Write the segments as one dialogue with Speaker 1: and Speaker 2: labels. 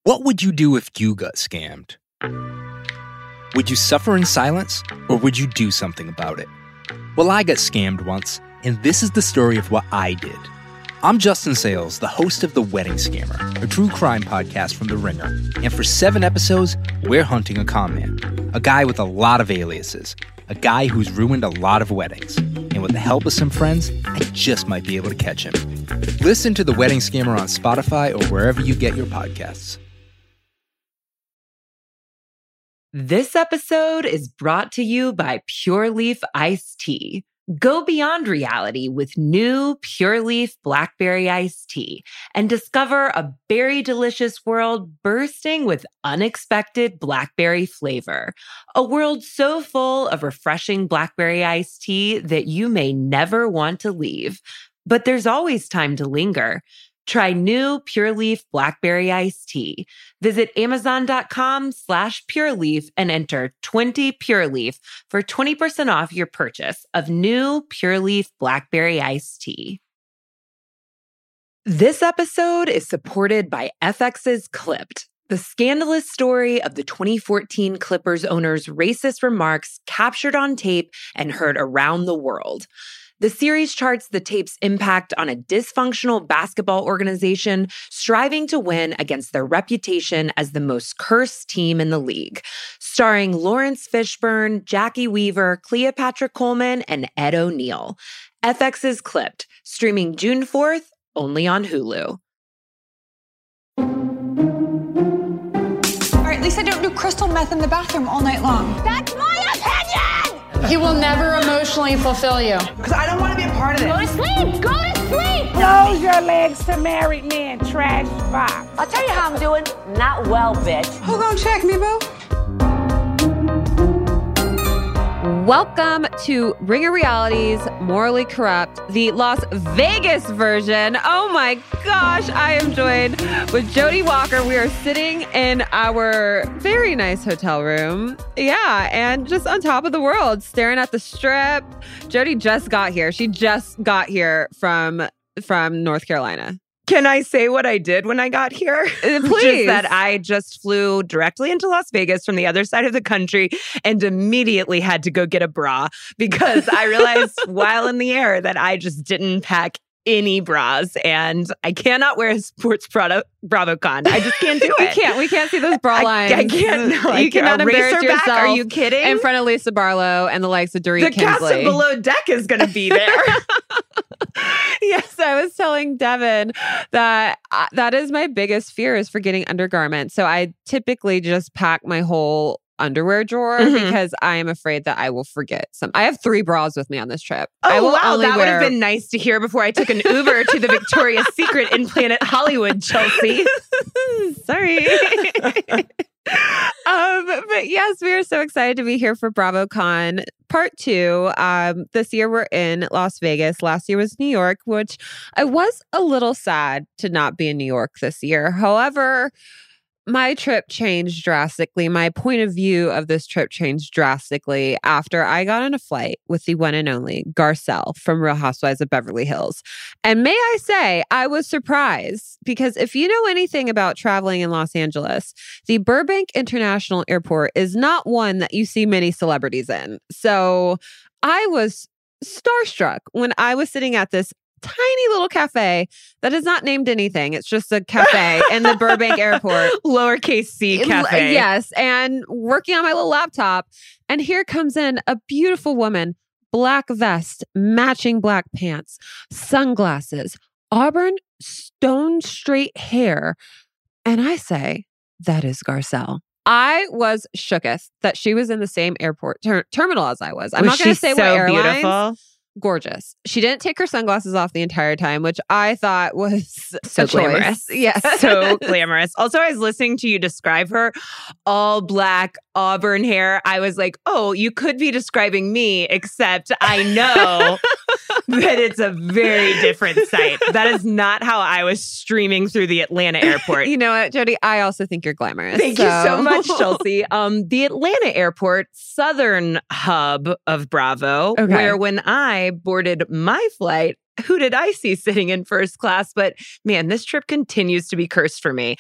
Speaker 1: What would you do if you got scammed? Would you suffer in silence, or would you do something about it? Well, I got scammed once, and this is the story of what I did. I'm Justin Sales, the host of The Wedding Scammer, a true crime podcast from The Ringer. And for 7 episodes, we're hunting a con man, a guy with a lot of aliases, a guy who's ruined a lot of weddings. And with the help of some friends, I just might be able to catch him. Listen to The Wedding Scammer on Spotify or wherever you get your podcasts.
Speaker 2: This episode is brought to you by Pure Leaf Iced Tea. Go beyond reality with new Pure Leaf Blackberry Iced Tea and discover a berry delicious world bursting with unexpected blackberry flavor. A world so full of refreshing blackberry iced tea that you may never want to leave. But there's always time to linger. Try new Pure Leaf Blackberry Iced Tea. Visit Amazon.com/PureLeaf and enter 20 Pure Leaf for 20% off your purchase of new Pure Leaf Blackberry Iced Tea. This episode is supported by FX's Clipped, the scandalous story of the 2014 Clippers owner's racist remarks captured on tape and heard around the world. The series charts the tape's impact on a dysfunctional basketball organization striving to win against their reputation as the most cursed team in the league. Starring Lawrence Fishburne, Jackie Weaver, Cleopatra Coleman, and Ed O'Neill. FX's Clipped, streaming June 4th, only on Hulu.
Speaker 3: All right, at least I don't do crystal meth in the bathroom all night long.
Speaker 4: That's my opinion!
Speaker 5: He will never emotionally fulfill you.
Speaker 6: Because I don't want to be a part of this.
Speaker 4: Go to sleep! Go to sleep!
Speaker 7: Close your legs to married men, trash box.
Speaker 4: I'll tell you how I'm doing. Not well, bitch.
Speaker 3: Who gonna check me, boo?
Speaker 2: Welcome to Ringer Reality's Morally Corrupt, the Las Vegas version. Oh my gosh, I am joined with Jody Walker. We are sitting in our very nice hotel room. Yeah, and just on top of the world, staring at the strip. Jody just got here. She just got here from North Carolina.
Speaker 8: Can I say what I did when I got here?
Speaker 2: Please.
Speaker 8: Which is that I just flew directly into Las Vegas from the other side of the country and immediately had to go get a bra because I realized while in the air that I just didn't pack any bras and I cannot wear a sports product BravoCon. I just can't do it.
Speaker 2: We can't see those bra lines.
Speaker 8: I can't. No,
Speaker 2: you cannot embarrass yourself.
Speaker 8: Are you kidding?
Speaker 2: In front of Lisa Barlow and the likes of Dorit Kingsley.
Speaker 8: The cast of Below Deck is going to be there.
Speaker 2: Yes, I was telling Devin that that is my biggest fear is forgetting undergarments. So I typically just pack my whole underwear drawer because I am afraid that I will forget some. I have 3 bras with me on this trip.
Speaker 8: Oh, wow. That would have been nice to hear before I took an Uber to the Victoria's Secret in Planet Hollywood, Chelsea.
Speaker 2: Sorry. But yes, we are so excited to be here for BravoCon Part 2. This year we're in Las Vegas. Last year was New York, which I was a little sad to not be in New York this year. However, my trip changed drastically. My point of view of this trip changed drastically after I got on a flight with the one and only Garcelle from Real Housewives of Beverly Hills. And may I say, I was surprised because if you know anything about traveling in Los Angeles, the Burbank International Airport is not one that you see many celebrities in. So I was starstruck when I was sitting at this tiny little cafe that is not named anything. It's just a cafe in the Burbank airport.
Speaker 8: Lowercase c cafe.
Speaker 2: Yes. And working on my little laptop. And here comes in a beautiful woman, black vest, matching black pants, sunglasses, auburn, stone straight hair. And I say, that is Garcelle. I was shooketh that she was in the same airport terminal as I was. I'm not going to say what airlines.
Speaker 8: Beautiful?
Speaker 2: Gorgeous. She didn't take her sunglasses off the entire time, which I thought was
Speaker 8: so glamorous.
Speaker 2: Yes.
Speaker 8: So glamorous. Also, I was listening to you describe her all black auburn hair. I was like, oh, you could be describing me, except I know that it's a very different sight. That is not how I was streaming through the Atlanta airport.
Speaker 2: You know what, Jody? I also think you're glamorous.
Speaker 8: Thank you so much, Chelsea. The Atlanta airport, southern hub of Bravo, where when I boarded my flight, who did I see sitting in first class? But man, this trip continues to be cursed for me.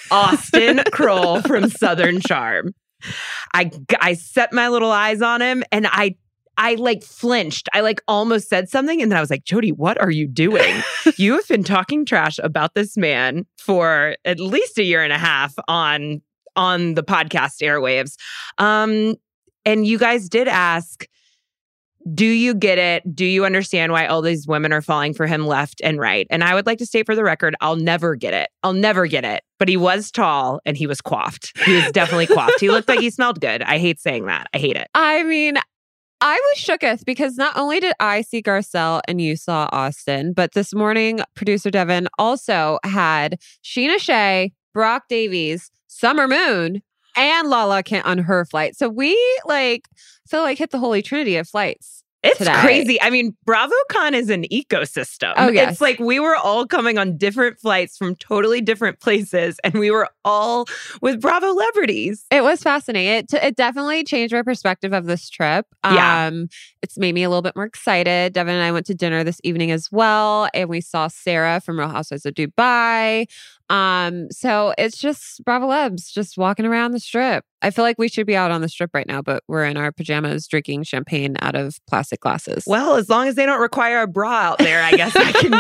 Speaker 8: Austin Kroll from Southern Charm. I set my little eyes on him and I like flinched. I like almost said something and then I was like, Jody, what are you doing? You have been talking trash about this man for at least a year and a half on the podcast airwaves. And you guys did ask, do you get it? Do you understand why all these women are falling for him left and right? And I would like to state for the record, I'll never get it. I'll never get it. But he was tall and he was coiffed. He was definitely coiffed. He looked like he smelled good. I hate saying that. I hate it.
Speaker 2: I mean, I was shooketh because not only did I see Garcelle and you saw Austin, but this morning, producer Devin also had Sheena Shea, Brock Davies, Summer Moon, and Lala Kent on her flight. So we feel like hit the holy trinity of flights.
Speaker 8: It's
Speaker 2: today.
Speaker 8: crazy. I mean, BravoCon is an ecosystem.
Speaker 2: Oh, yes.
Speaker 8: It's like we were all coming on different flights from totally different places, and we were all with Bravo celebrities.
Speaker 2: It was fascinating. It definitely changed my perspective of this trip.
Speaker 8: Yeah.
Speaker 2: It's made me a little bit more excited. Devin and I went to dinner this evening as well, and we saw Sarah from Real Housewives of Dubai. So it's just Bravo Lebs just walking around the strip. I feel like we should be out on the strip right now, but we're in our pajamas drinking champagne out of plastic glasses.
Speaker 8: Well, as long as they don't require a bra out there, I guess I can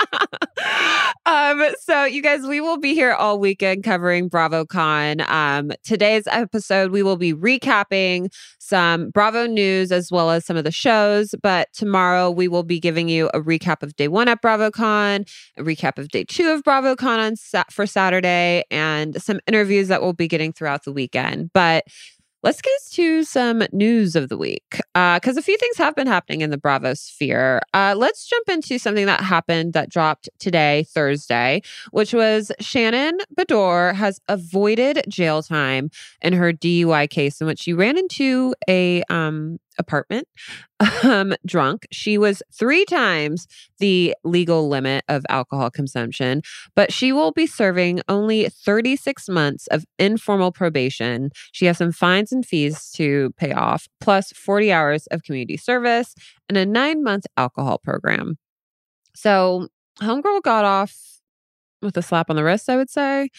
Speaker 8: go.
Speaker 2: So you guys, we will be here all weekend covering BravoCon. Today's episode, we will be recapping some Bravo news as well as some of the shows. But tomorrow we will be giving you a recap of day 1 at BravoCon, a recap of day 2 of BravoCon for Saturday, and some interviews that we'll be getting throughout the weekend. But let's get to some news of the week because a few things have been happening in the Bravo sphere. Let's jump into something that happened that dropped today, Thursday, which was Shannon Beador has avoided jail time in her DUI case in which she ran into a apartment drunk. She was 3 times the legal limit of alcohol consumption, but she will be serving only 36 months of informal probation. She has some fines and fees to pay off, plus 40 hours of community service and a 9-month alcohol program. So homegirl got off with a slap on the wrist, I would say.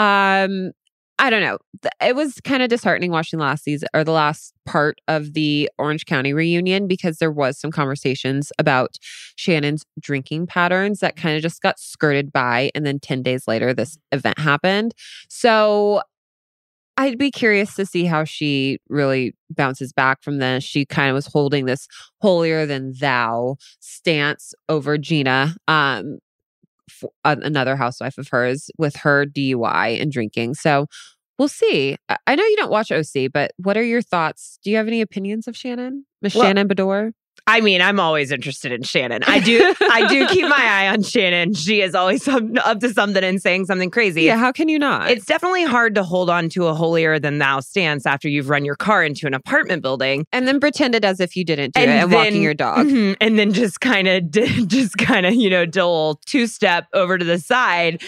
Speaker 2: I don't know. It was kind of disheartening watching the last part of the Orange County reunion because there was some conversations about Shannon's drinking patterns that kind of just got skirted by. And then 10 days later, this event happened. So I'd be curious to see how she really bounces back from this. She kind of was holding this holier than thou stance over Gina, another housewife of hers, with her DUI and drinking. So we'll see. I know you don't watch OC, but what are your thoughts? Do you have any opinions of Shannon? Shannon Beador?
Speaker 8: I mean, I'm always interested in Shannon. I do keep my eye on Shannon. She is always up to something and saying something crazy.
Speaker 2: Yeah, how can you not?
Speaker 8: It's definitely hard to hold on to a holier than thou stance after you've run your car into an apartment building
Speaker 2: and then pretended as if you didn't do it and walking your dog.
Speaker 8: Mm-hmm, and then just kind of dole 2-step over to the side.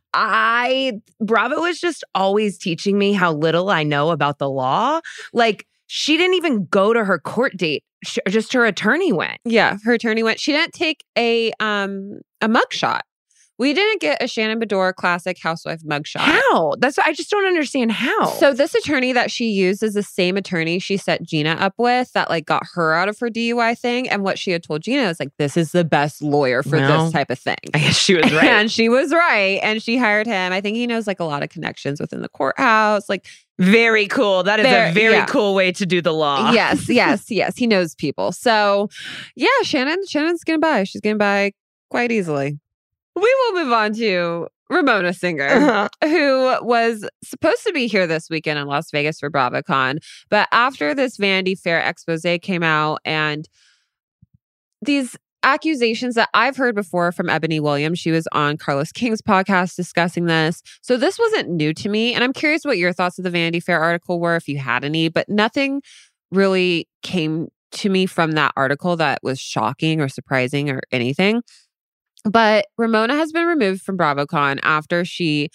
Speaker 8: Bravo is just always teaching me how little I know about the law. Like, she didn't even go to her court date. Just her attorney went.
Speaker 2: Yeah, her attorney went. She didn't take a mugshot. We didn't get a Shannon Beador classic housewife mugshot.
Speaker 8: How? That's what I just don't understand how.
Speaker 2: So this attorney that she used is the same attorney she set Gina up with that got her out of her DUI thing. And what she had told Gina was this is the best lawyer for this type of thing.
Speaker 8: I guess she was right.
Speaker 2: And she was right. And she hired him. I think he knows a lot of connections within the courthouse.
Speaker 8: Very cool. That is a very cool way to do the law.
Speaker 2: Yes. He knows people. So yeah, Shannon's getting by. She's getting by quite easily. We will move on to Ramona Singer, who was supposed to be here this weekend in Las Vegas for BravoCon. But after this Vanity Fair expose came out and these accusations that I've heard before from Ebony Williams, she was on Carlos King's podcast discussing this. So this wasn't new to me. And I'm curious what your thoughts of the Vanity Fair article were, if you had any, but nothing really came to me from that article that was shocking or surprising or anything. But Ramona has been removed from BravoCon after she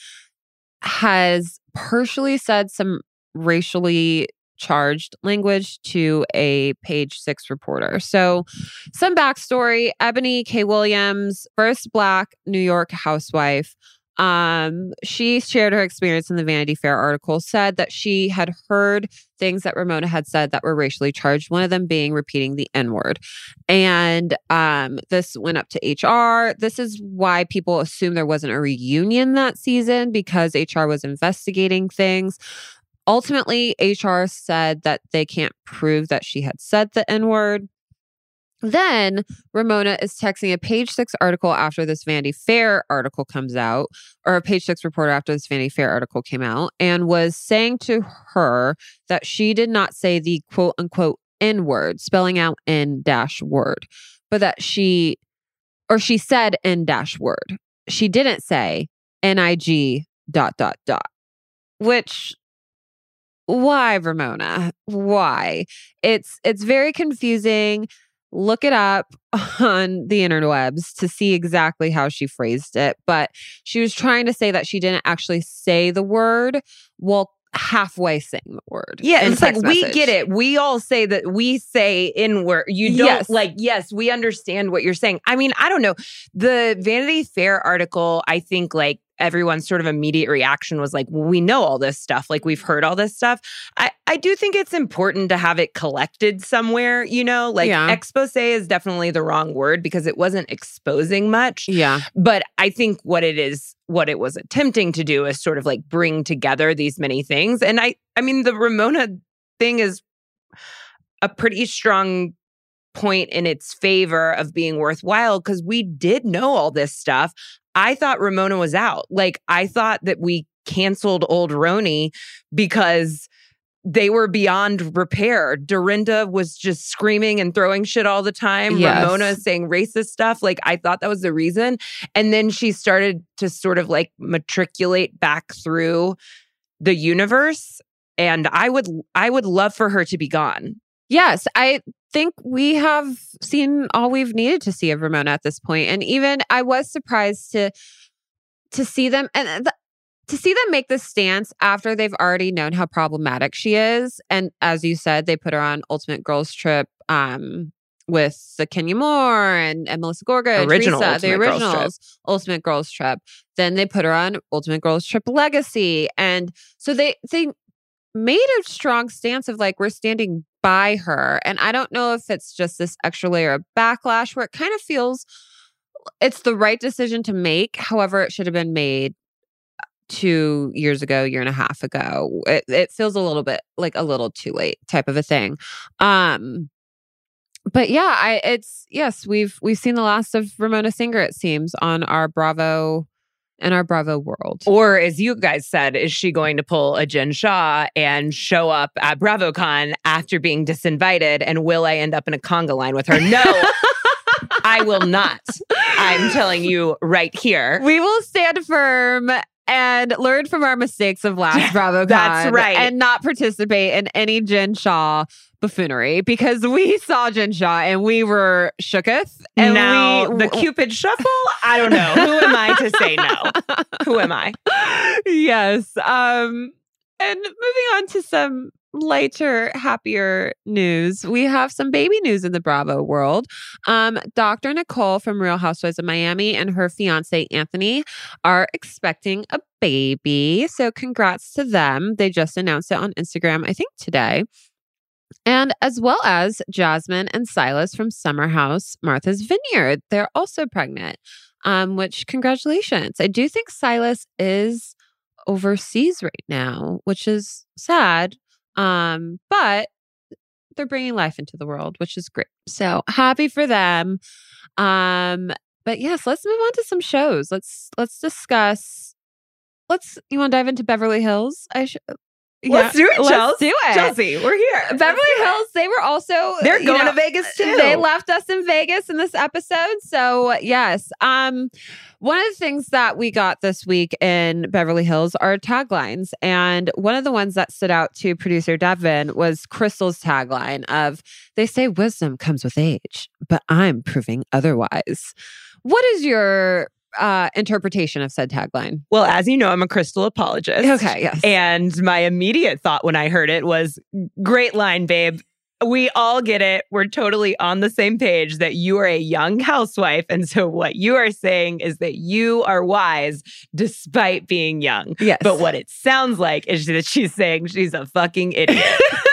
Speaker 2: has partially said some racially charged language to a Page 6 reporter. So some backstory, Ebony K. Williams, first Black New York housewife, She shared her experience in the Vanity Fair article, said that she had heard things that Ramona had said that were racially charged, one of them being repeating the N-word. And this went up to HR. This is why people assume there wasn't a reunion that season, because HR was investigating things. Ultimately, HR said that they can't prove that she had said the N-word. Then Ramona is texting a Page Six article after this Vanity Fair article comes out, or a Page Six reporter after this Vanity Fair article came out, and was saying to her that she did not say the quote unquote N-word, spelling out N-word, but that she said N-word. She didn't say N-I-G ... Which, why, Ramona? Why? It's very confusing. Look it up on the interwebs to see exactly how she phrased it. But she was trying to say that she didn't actually say the word while halfway saying the word.
Speaker 8: Yeah, it's like, we get it. We all say that we say N-word. You don't yes, we understand what you're saying. I mean, I don't know. The Vanity Fair article, I think everyone's sort of immediate reaction was like, well, we know all this stuff. Like, we've heard all this stuff. I do think it's important to have it collected somewhere, expose is definitely the wrong word because it wasn't exposing much.
Speaker 2: Yeah.
Speaker 8: But I think what it was attempting to do is sort of bring together these many things. And I mean, the Ramona thing is a pretty strong point in its favor of being worthwhile because we did know all this stuff. I thought Ramona was out. I thought that we canceled old Roni because they were beyond repair. Dorinda was just screaming and throwing shit all the time.
Speaker 2: Yes.
Speaker 8: Ramona saying racist stuff. I thought that was the reason. And then she started to sort of matriculate back through the universe. And I would love for her to be gone.
Speaker 2: Yes, I think we have seen all we've needed to see of Ramona at this point. And even I was surprised to see them to see them make this stance after they've already known how problematic she is. And as you said, they put her on Ultimate Girls Trip with the Kenya Moore and Melissa Gorga, the originals Ultimate Girls Trip. Then they put her on Ultimate Girls Trip Legacy. And so they made a strong stance of we're standing by her. And I don't know if it's just this extra layer of backlash where it kind of feels it's the right decision to make. However, it should have been made 2 years ago, year and a half ago. It feels a little bit a little too late type of a thing. But yeah, we've seen the last of Ramona Singer, it seems, on our Bravo in our Bravo world.
Speaker 8: Or as you guys said, is she going to pull a Jen Shah and show up at BravoCon after being disinvited? And will I end up in a conga line with her? No, I will not. I'm telling you right here.
Speaker 2: We will stand firm and learn from our mistakes of last BravoCon.
Speaker 8: That's right.
Speaker 2: And not participate in any Jen Shah buffoonery, because we saw Jen Shah and we were shooketh. And
Speaker 8: now the Cupid shuffle, I don't know. Who am I to say no? Who am I?
Speaker 2: Yes. And moving on to some lighter, happier news. We have some baby news in the Bravo world. Dr. Nicole from Real Housewives of Miami and her fiance Anthony are expecting a baby. So congrats to them. They just announced it on Instagram, I think today. And as well as Jasmine and Silas from Summer House, Martha's Vineyard. They're also pregnant, which congratulations. I do think Silas is overseas right now, which is sad. But they're bringing life into the world, which is great. So happy for them. But yes, let's move on to some shows. Let's discuss. You want to dive into Beverly Hills?
Speaker 8: Let's do it, Chelsea.
Speaker 2: Let's do it.
Speaker 8: Chelsea, we're here.
Speaker 2: Beverly Hills, they were also...
Speaker 8: They're going to Vegas too.
Speaker 2: They left us in Vegas in this episode. So yes. One of the things that we got this week in Beverly Hills are taglines. And one of the ones that stood out to producer Devin was Crystal's tagline of, they say wisdom comes with age, but I'm proving otherwise. What is your interpretation of said tagline?
Speaker 8: Well, as you know, I'm a Crystal apologist.
Speaker 2: Okay, yes.
Speaker 8: And my immediate thought when I heard it was, great line, babe. we all get it. We're totally on the same page that you are a young housewife. And so what you are saying is that you are wise despite being young.
Speaker 2: Yes.
Speaker 8: But what it sounds like is that she's saying she's a fucking idiot.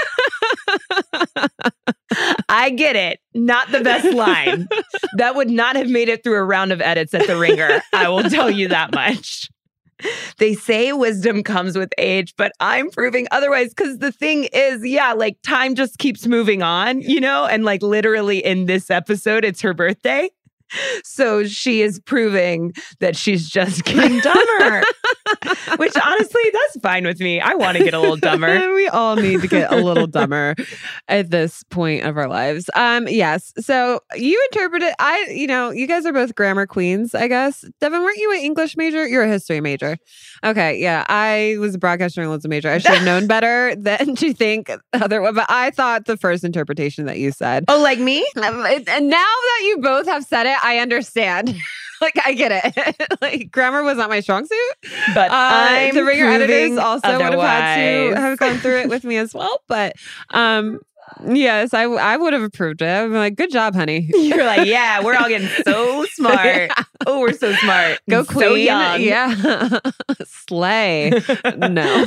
Speaker 8: I get it. Not the best line. That would not have made it through a round of edits at The Ringer. I will tell you that much. They say wisdom comes with age, but I'm proving otherwise because the thing is, yeah, like time just keeps moving on, you know? And like literally in this episode, it's her birthday. So she is proving that she's just getting dumber, which honestly, that's fine with me. I want to get a little dumber.
Speaker 2: We all need to get a little dumber at this point of our lives. Yes. So you interpret it. You guys are both grammar queens, I guess. Devin, weren't you an English major? You're a history major. Okay. Yeah. I was a broadcast journalism major. I should have known better than to think otherwise. But I thought the first interpretation that you said.
Speaker 8: Oh, like me?
Speaker 2: And now that you both have said it, I understand. Like, I get it. Like, grammar was not my strong suit.
Speaker 8: But
Speaker 2: The Ringer editors also would have had to
Speaker 8: otherwise.
Speaker 2: have gone through it with me as well. But yes, I would have approved it. I'm like, good job, honey.
Speaker 8: You're like, yeah, we're all getting so smart.
Speaker 2: Yeah.
Speaker 8: Oh, we're so smart.
Speaker 2: Go
Speaker 8: So
Speaker 2: queen.
Speaker 8: young.
Speaker 2: Yeah. Slay. No.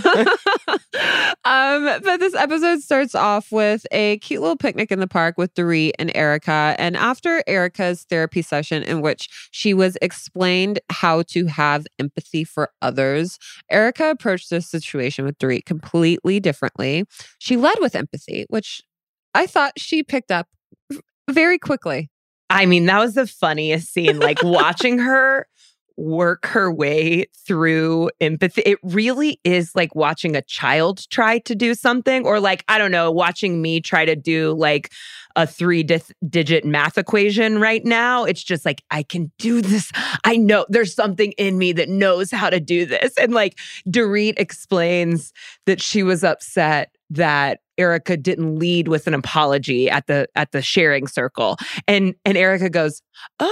Speaker 2: But this episode starts off with a cute little picnic in the park with Dorit and Erica. And after Erica's therapy session in which she was explained how to have empathy for others, Erica approached this situation with Dorit completely differently. She led with empathy, which I thought she picked up very quickly.
Speaker 8: I mean, that was the funniest scene. Like watching her work her way through empathy. It really is like watching a child try to do something, or like, I don't know, watching me try to do like a 3-digit math equation right now. It's just like, I can do this. I know there's something in me that knows how to do this. And like Dorit explains that she was upset that Erica didn't lead with an apology at the sharing circle. And Erica goes,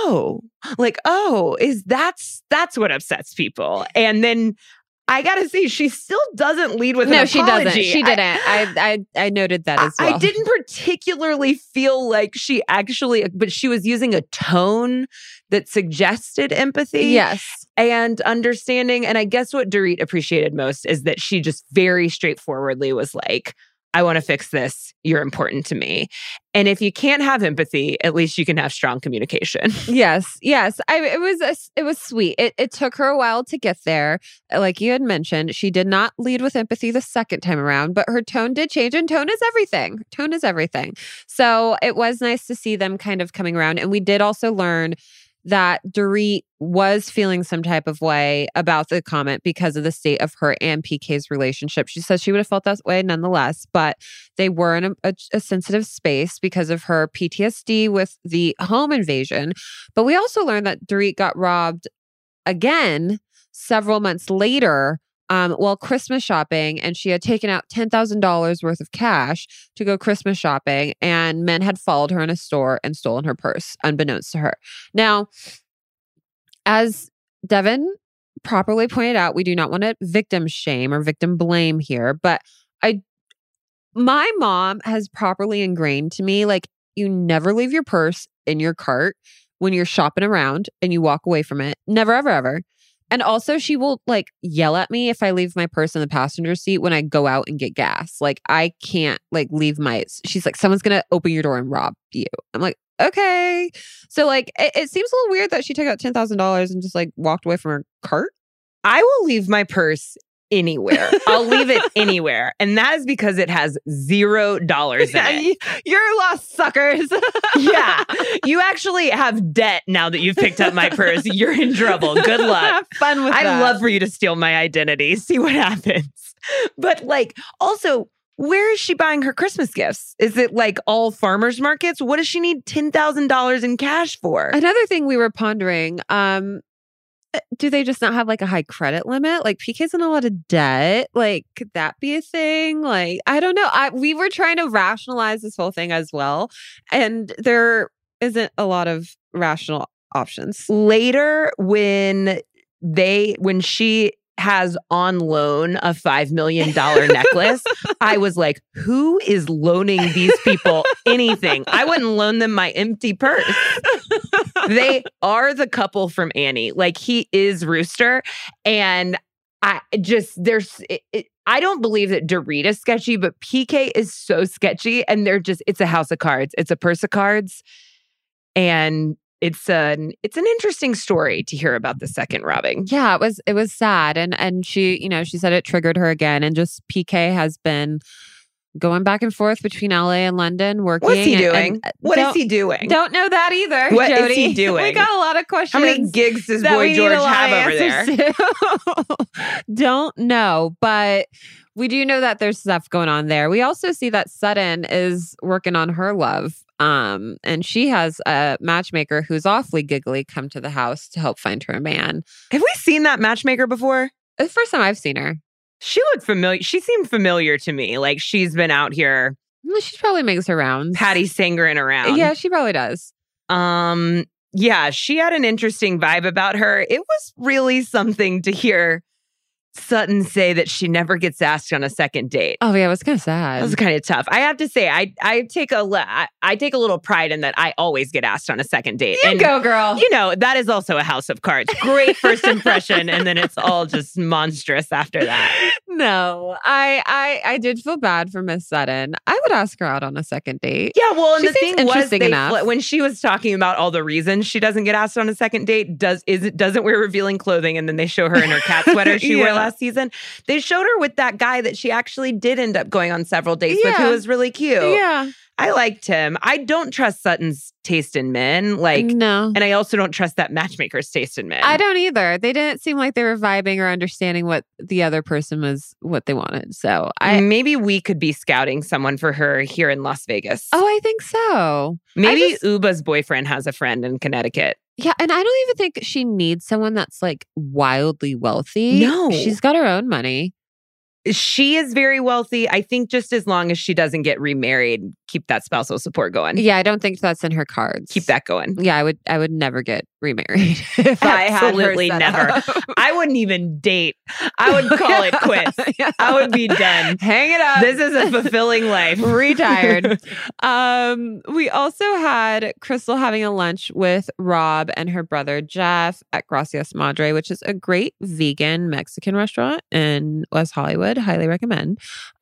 Speaker 8: that's what upsets people. And then I gotta say, she still doesn't lead with an apology.
Speaker 2: No, she doesn't. She didn't. I noted that as well.
Speaker 8: I didn't particularly feel like she actually, but she was using a tone that suggested empathy.
Speaker 2: Yes.
Speaker 8: And understanding. And I guess what Dorit appreciated most is that she just very straightforwardly was like, I want to fix this. You're important to me. And if you can't have empathy, at least you can have strong communication.
Speaker 2: Yes. It was sweet. It took her a while to get there. Like you had mentioned, she did not lead with empathy the second time around, but her tone did change, and tone is everything. Tone is everything. So it was nice to see them kind of coming around. And we did also learn that Dorit was feeling some type of way about the comment because of the state of her and PK's relationship. She says she would have felt that way nonetheless, but they were in a sensitive space because of her PTSD with the home invasion. But we also learned that Dorit got robbed again several months later while Christmas shopping, and she had taken out $10,000 worth of cash to go Christmas shopping, and men had followed her in a store and stolen her purse, unbeknownst to her. Now, as Devin properly pointed out, we do not want to victim shame or victim blame here, but my mom has properly ingrained to me, like, you never leave your purse in your cart when you're shopping around and you walk away from it. Never, ever, ever. And also, she will like yell at me if I leave my purse in the passenger seat when I go out and get gas. Like, I can't like leave she's like, someone's going to open your door and rob you. I'm like, okay. So like, it seems a little weird that she took out $10,000 and just like walked away from her cart.
Speaker 8: I will leave my purse anywhere. I'll leave it anywhere. And that is because it has $0 in it.
Speaker 2: You're lost, suckers.
Speaker 8: Yeah. You actually have debt now that you've picked up my purse. You're in trouble. Good luck.
Speaker 2: Have fun with that.
Speaker 8: I'd love for you to steal my identity. See what happens. But like, also, where is she buying her Christmas gifts? Is it like all farmers markets? What does she need $10,000 in cash for?
Speaker 2: Another thing we were pondering, do they just not have like a high credit limit? Like, PK's in a lot of debt. Like, could that be a thing? Like, I don't know. We were trying to rationalize this whole thing as well, and there isn't a lot of rational options.
Speaker 8: Later, when she has on loan a $5 million necklace, I was like, who is loaning these people anything? I wouldn't loan them my empty purse. They are the couple from Annie. Like, he is Rooster. And I don't believe that Dorita's sketchy, but PK is so sketchy. And it's a house of cards. It's a purse of cards. And it's an interesting story to hear about the second robbing.
Speaker 2: Yeah, it was sad. And she, she said it triggered her again. And just PK has been going back and forth between LA and London working.
Speaker 8: What's he doing? What is he doing?
Speaker 2: Don't know that either.
Speaker 8: What
Speaker 2: Jody.
Speaker 8: is he doing?
Speaker 2: We got a lot of questions.
Speaker 8: How many gigs does Boy George have over there?
Speaker 2: Don't know, but we do know that there's stuff going on there. We also see that Sutton is working on her love. And she has a matchmaker who's awfully giggly come to the house to help find her a man.
Speaker 8: Have we seen that matchmaker before?
Speaker 2: The first time I've seen her.
Speaker 8: She looked familiar. She seemed familiar to me. Like, she's been out here.
Speaker 2: She probably makes her rounds.
Speaker 8: Patty Sangering around.
Speaker 2: Yeah, she probably does.
Speaker 8: Yeah, she had an interesting vibe about her. It was really something to hear Sutton say that she never gets asked on a second date.
Speaker 2: Oh yeah, it was kind of sad.
Speaker 8: That was kind of tough. I have to say, I take a little pride in that. I always get asked on a second date.
Speaker 2: You go, girl.
Speaker 8: That is also a house of cards. Great first impression, and then it's all just monstrous after that.
Speaker 2: No, I did feel bad for Miss Sutton. I would ask her out on a second date.
Speaker 8: Yeah, well, and
Speaker 2: she
Speaker 8: the thing was,
Speaker 2: interesting enough.
Speaker 8: when she was talking about all the reasons she doesn't get asked on a second date, doesn't wear revealing clothing, and then they show her in her cat sweater she wore last season. They showed her with that guy that she actually did end up going on several dates with, who was really cute.
Speaker 2: Yeah.
Speaker 8: I liked him. I don't trust Sutton's taste in men.
Speaker 2: No.
Speaker 8: And I also don't trust that matchmaker's taste in men.
Speaker 2: I don't either. They didn't seem like they were vibing or understanding what the other person was, what they wanted. So
Speaker 8: maybe we could be scouting someone for her here in Las Vegas.
Speaker 2: Oh, I think so.
Speaker 8: Maybe Uba's boyfriend has a friend in Connecticut.
Speaker 2: Yeah, and I don't even think she needs someone that's like wildly wealthy.
Speaker 8: No.
Speaker 2: She's got her own money.
Speaker 8: She is very wealthy. I think just as long as she doesn't get remarried, keep that spousal support going.
Speaker 2: Yeah, I don't think that's in her cards.
Speaker 8: Keep that going.
Speaker 2: Yeah, I would never get remarried if I had her
Speaker 8: Absolutely
Speaker 2: set
Speaker 8: never.
Speaker 2: up.
Speaker 8: I wouldn't even date. I would call it quits.
Speaker 2: Yeah.
Speaker 8: I would be done.
Speaker 2: Hang it up.
Speaker 8: This is a fulfilling life.
Speaker 2: Retired. We also had Crystal having a lunch with Rob and her brother Jeff at Gracias Madre, which is a great vegan Mexican restaurant in West Hollywood. Highly recommend.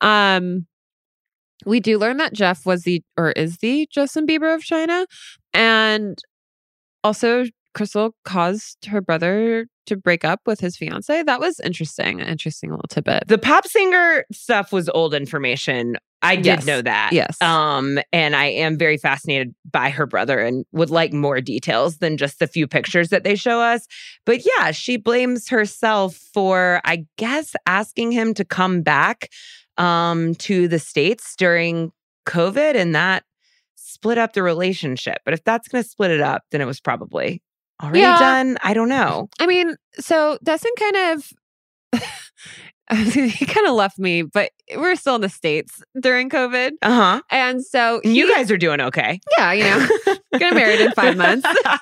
Speaker 2: We do learn that Jeff is the Justin Bieber of China. And also Crystal caused her brother to break up with his fiance. That was interesting. An interesting little tidbit.
Speaker 8: The pop singer stuff was old information. I did know that.
Speaker 2: Yes.
Speaker 8: And I am very fascinated by her brother and would like more details than just the few pictures that they show us. But yeah, she blames herself for, I guess, asking him to come back to the States during COVID, and that split up the relationship. But if that's going to split it up, then it was probably already done. I don't know.
Speaker 2: I mean, so Dustin kind of he kind of left me, but we're still in the States during COVID.
Speaker 8: Uh-huh.
Speaker 2: And so
Speaker 8: you guys are doing okay.
Speaker 2: Yeah, getting married in 5 months.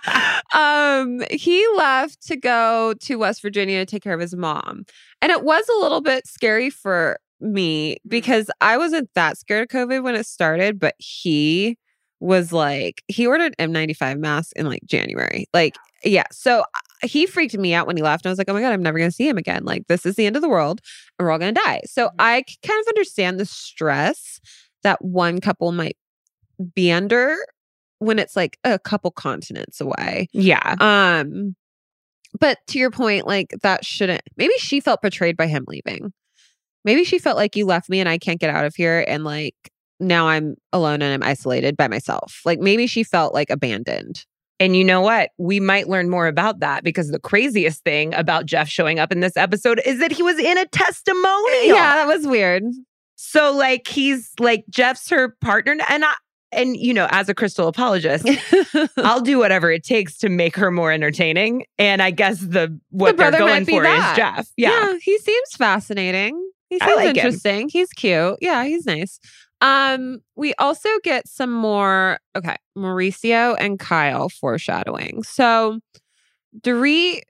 Speaker 2: He left to go to West Virginia to take care of his mom. And it was a little bit scary for me because I wasn't that scared of COVID when it started, but he was like, he ordered N95 masks in like January. Like, yeah. So he freaked me out when he left. And I was like, oh my God, I'm never going to see him again. Like, this is the end of the world and we're all going to die. So I kind of understand the stress that one couple might be under when it's like a couple continents away.
Speaker 8: Yeah.
Speaker 2: But to your point, like that shouldn't, maybe she felt betrayed by him leaving. Maybe she felt like you left me and I can't get out of here. And like, now I'm alone and I'm isolated by myself. Like maybe she felt like abandoned.
Speaker 8: And you know what? We might learn more about that because the craziest thing about Jeff showing up in this episode is that he was in a testimonial.
Speaker 2: Yeah, that was weird.
Speaker 8: So like, he's like, Jeff's her partner. And you know, as a Crystal apologist, I'll do whatever it takes to make her more entertaining. And I guess what they're going for is Jeff. Yeah,
Speaker 2: he seems fascinating. He seems interesting. Him. He's cute. Yeah, he's nice. We also get some more, Mauricio and Kyle foreshadowing. So Dorit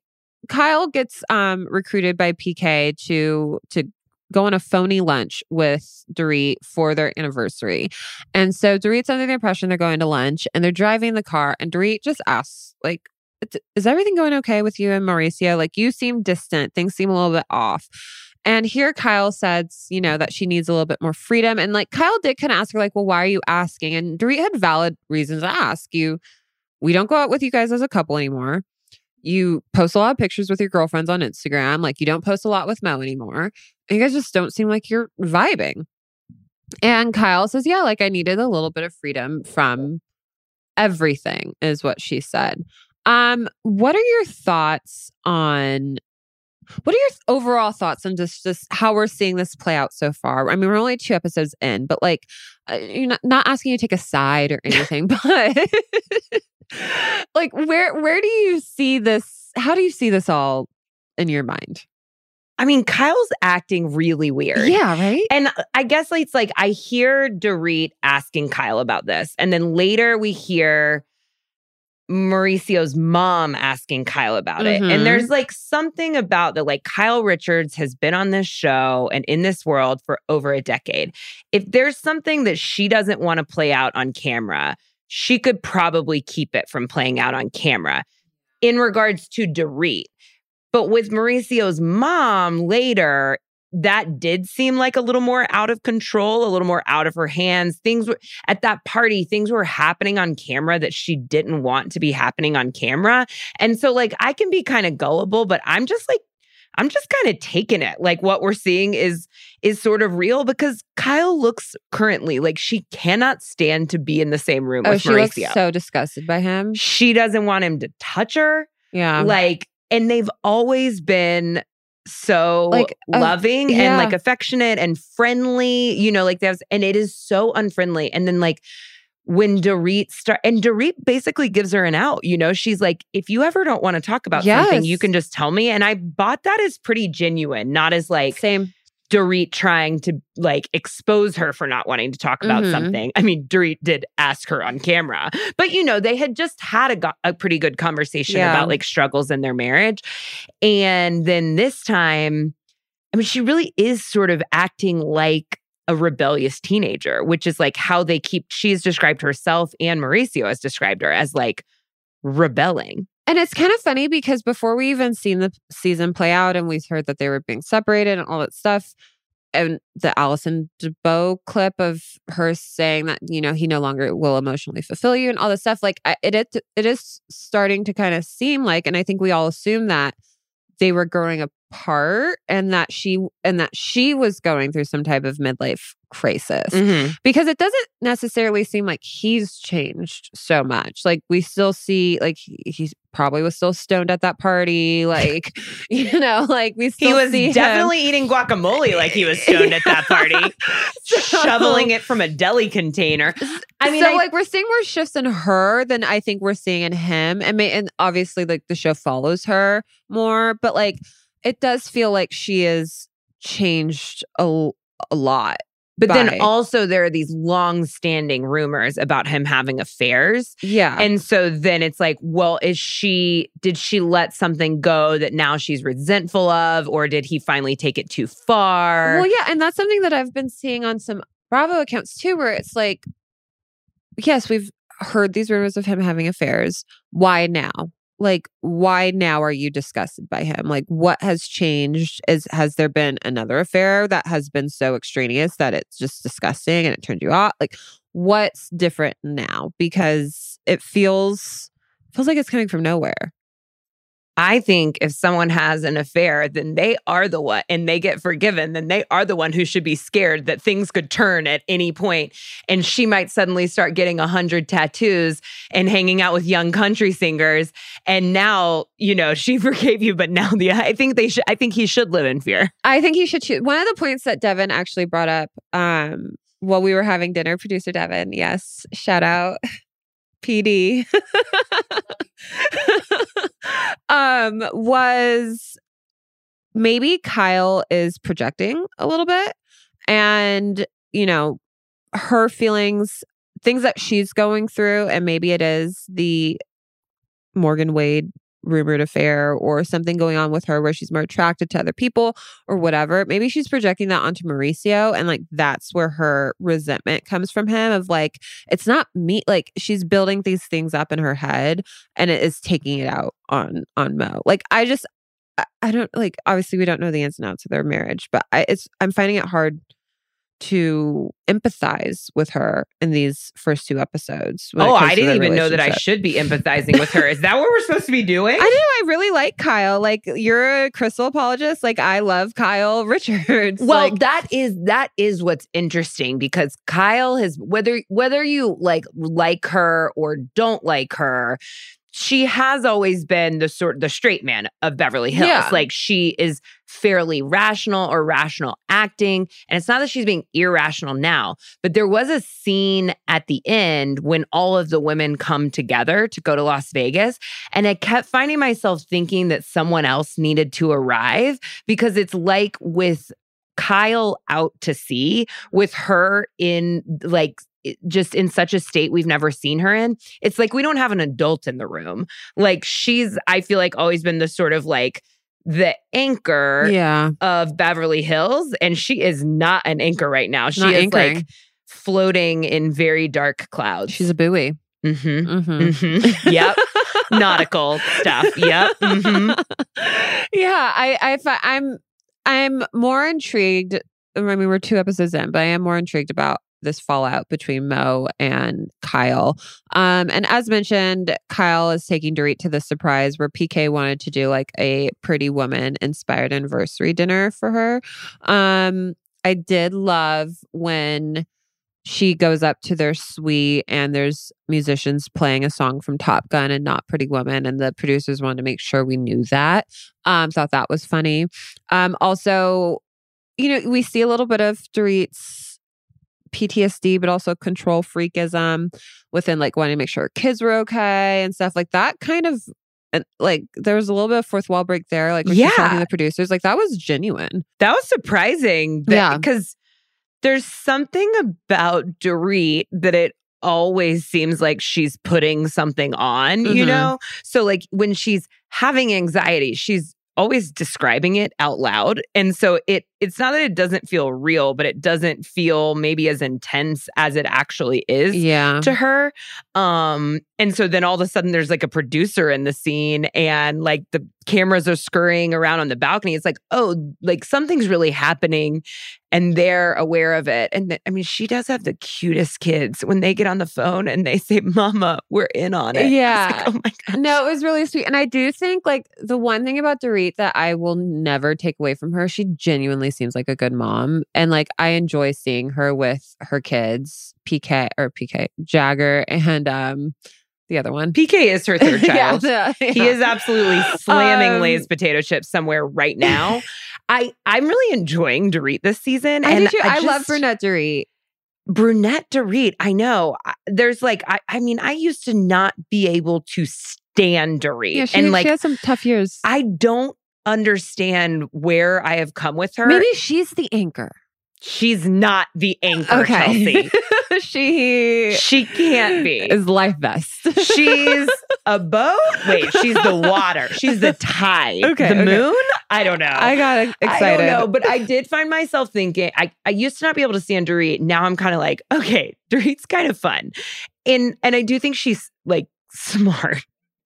Speaker 2: Kyle gets recruited by PK to go on a phony lunch with Dorit for their anniversary. And so Dorit's under the impression they're going to lunch and they're driving the car and Dorit just asks, like, is everything going okay with you and Mauricio? Like, you seem distant. Things seem a little bit off. And here Kyle says, that she needs a little bit more freedom. And like Kyle did kind of ask her, like, well, why are you asking? And Dorit had valid reasons to ask. We don't go out with you guys as a couple anymore. You post a lot of pictures with your girlfriends on Instagram. Like, you don't post a lot with Mo anymore. And you guys just don't seem like you're vibing. And Kyle says, yeah, like I needed a little bit of freedom from everything is what she said. What are your thoughts on, what are your overall thoughts on just how we're seeing this play out so far? I mean, we're only 2 episodes in, but like, you're not asking you to take a side or anything, but like, where do you see this? How do you see this all in your mind?
Speaker 8: I mean, Kyle's acting really weird.
Speaker 2: Yeah, right?
Speaker 8: And I guess it's like I hear Dorit asking Kyle about this. And then later we hear Mauricio's mom asking Kyle about it. And there's like something about that, like Kyle Richards has been on this show and in this world for over a decade. If there's something that she doesn't want to play out on camera, she could probably keep it from playing out on camera in regards to Dorit. But with Mauricio's mom later, that did seem like a little more out of control, a little more out of her hands. Things were at that party, things were happening on camera that she didn't want to be happening on camera. And so like I can be kind of gullible, but I'm just kind of taking it. Like what we're seeing is sort of real because Kyle looks currently like she cannot stand to be in the same room with Mauricio.
Speaker 2: She looks so disgusted by him.
Speaker 8: She doesn't want him to touch her.
Speaker 2: Yeah.
Speaker 8: Like, and they've always been so like loving and like affectionate and friendly, like there's, and it is so unfriendly. And then like when Dorit Dorit basically gives her an out, she's like, if you ever don't want to talk about something, you can just tell me. And I bought that as pretty genuine, not as like
Speaker 2: same
Speaker 8: Dorit trying to like expose her for not wanting to talk about something. I mean, Dorit did ask her on camera, but they had just had a pretty good conversation about like struggles in their marriage. And then this time, I mean, she really is sort of acting like a rebellious teenager, which is like how she's described herself and Mauricio has described her as like rebelling.
Speaker 2: And it's kind of funny because before we even seen the season play out and we heard that they were being separated and all that stuff, and the Allison DeBow clip of her saying that, he no longer will emotionally fulfill you and all this stuff, like it is starting to kind of seem like, and I think we all assume that they were growing apart and that she was going through some type of midlife crisis because it doesn't necessarily seem like he's changed so much. Like we still see like he probably was still stoned at that party. Like, like we still see
Speaker 8: definitely eating guacamole like he was stoned at that party, shoveling it from a deli container. I mean,
Speaker 2: like we're seeing more shifts in her than I think we're seeing in him. And obviously like the show follows her more, but like it does feel like she is changed a lot.
Speaker 8: But then also there are these long-standing rumors about him having affairs.
Speaker 2: Yeah.
Speaker 8: And so then it's like, well, did she let something go that now she's resentful of, or did he finally take it too far?
Speaker 2: Well, yeah. And that's something that I've been seeing on some Bravo accounts too, where it's like, yes, we've heard these rumors of him having affairs. Why now? Like, why now are you disgusted by him? Like, what has changed? Has there been another affair that has been so extraneous that it's just disgusting and it turned you off? Like, what's different now? Because it feels like it's coming from nowhere.
Speaker 8: I think if someone has an affair, then they are the one, and they get forgiven, then they are the one who should be scared that things could turn at any point. And she might suddenly start getting 100 tattoos and hanging out with young country singers. And now, she forgave you, but now I think he should live in fear.
Speaker 2: I think he should choose. One of the points that Devin actually brought up while we were having dinner, producer Devin, yes, shout out. PD was maybe Kyle is projecting a little bit and, her feelings, things that she's going through. And maybe it is the Morgan Wade rumored affair or something going on with her where she's more attracted to other people or whatever. Maybe she's projecting that onto Mauricio, and like that's where her resentment comes from him of like, it's not me. Like she's building these things up in her head and it is taking it out on Mo. Like I don't like, obviously we don't know the ins and outs of their marriage, but I'm finding it hard to empathize with her in these first 2 episodes.
Speaker 8: I didn't even know that I should be empathizing with her. Is that what we're supposed to be doing?
Speaker 2: I do. I really like Kyle. Like you're a Crystal apologist. Like I love Kyle Richards.
Speaker 8: Well,
Speaker 2: like,
Speaker 8: that is what's interesting because Kyle has whether you like her or don't like her, she has always been the straight man of Beverly Hills.
Speaker 2: Yeah.
Speaker 8: Like she is fairly rational or rational acting. And it's not that she's being irrational now, but there was a scene at the end when all of the women come together to go to Las Vegas. And I kept finding myself thinking that someone else needed to arrive because it's like with Kyle out to sea, with her in like just in such a state we've never seen her in. It's like we don't have an adult in the room. Like she's, I feel like, always been the sort of like the anchor of Beverly Hills. And she is not an anchor right now. She is like floating in very dark clouds.
Speaker 2: She's a buoy.
Speaker 8: Mm-hmm. Mm-hmm. Yep. Nautical stuff. Yep. Mm-hmm.
Speaker 2: Yeah. I'm more intrigued. I mean, we're 2 episodes in, but I am more intrigued about this fallout between Mo and Kyle. And as mentioned, Kyle is taking Dorit to the surprise where PK wanted to do like a Pretty Woman inspired anniversary dinner for her. I did love when she goes up to their suite and there's musicians playing a song from Top Gun and not Pretty Woman. And the producers wanted to make sure we knew that. Thought that was funny. Also, we see a little bit of Dorit's PTSD, but also control freakism within like wanting to make sure her kids were okay and stuff like that. Kind of like there was a little bit of fourth wall break there. Like when she's talking to the producers, like that was genuine.
Speaker 8: That was surprising. Because there's something about Dorit that it always seems like she's putting something on, you know? So like when she's having anxiety, she's always describing it out loud. And so it's not that it doesn't feel real, but it doesn't feel maybe as intense as it actually is to her. And so then all of a sudden there's like a producer in the scene and like the cameras are scurrying around on the balcony. It's like, oh, like something's really happening and they're aware of it. And I mean, she does have the cutest kids when they get on the phone and they say, Mama, we're in on it.
Speaker 2: Yeah.
Speaker 8: Like, oh my gosh.
Speaker 2: No, it was really sweet. And I do think like the one thing about Dorit that I will never take away from her, she genuinely seems like a good mom. And like, I enjoy seeing her with her kids, Jagger and the other one.
Speaker 8: PK is her third child. He is absolutely slamming Lay's potato chips somewhere right now. I'm really enjoying Dorit this season.
Speaker 2: I love Brunette Dorit.
Speaker 8: Brunette Dorit, I know. There's like, I mean, I used to not be able to stand Dorit.
Speaker 2: Yeah, she has some tough years.
Speaker 8: I don't understand where I have come with her.
Speaker 2: Maybe she's the anchor.
Speaker 8: She's not the anchor, Chelsea. She can't be.
Speaker 2: Is life vest.
Speaker 8: She's a boat? Wait, she's the water. She's the tide. The moon? I don't know.
Speaker 2: I got excited.
Speaker 8: I don't know, but I did find myself thinking, I used to not be able to stand Dorit. Now I'm kind of like, okay, Dorit's kind of fun. And I do think she's like smart.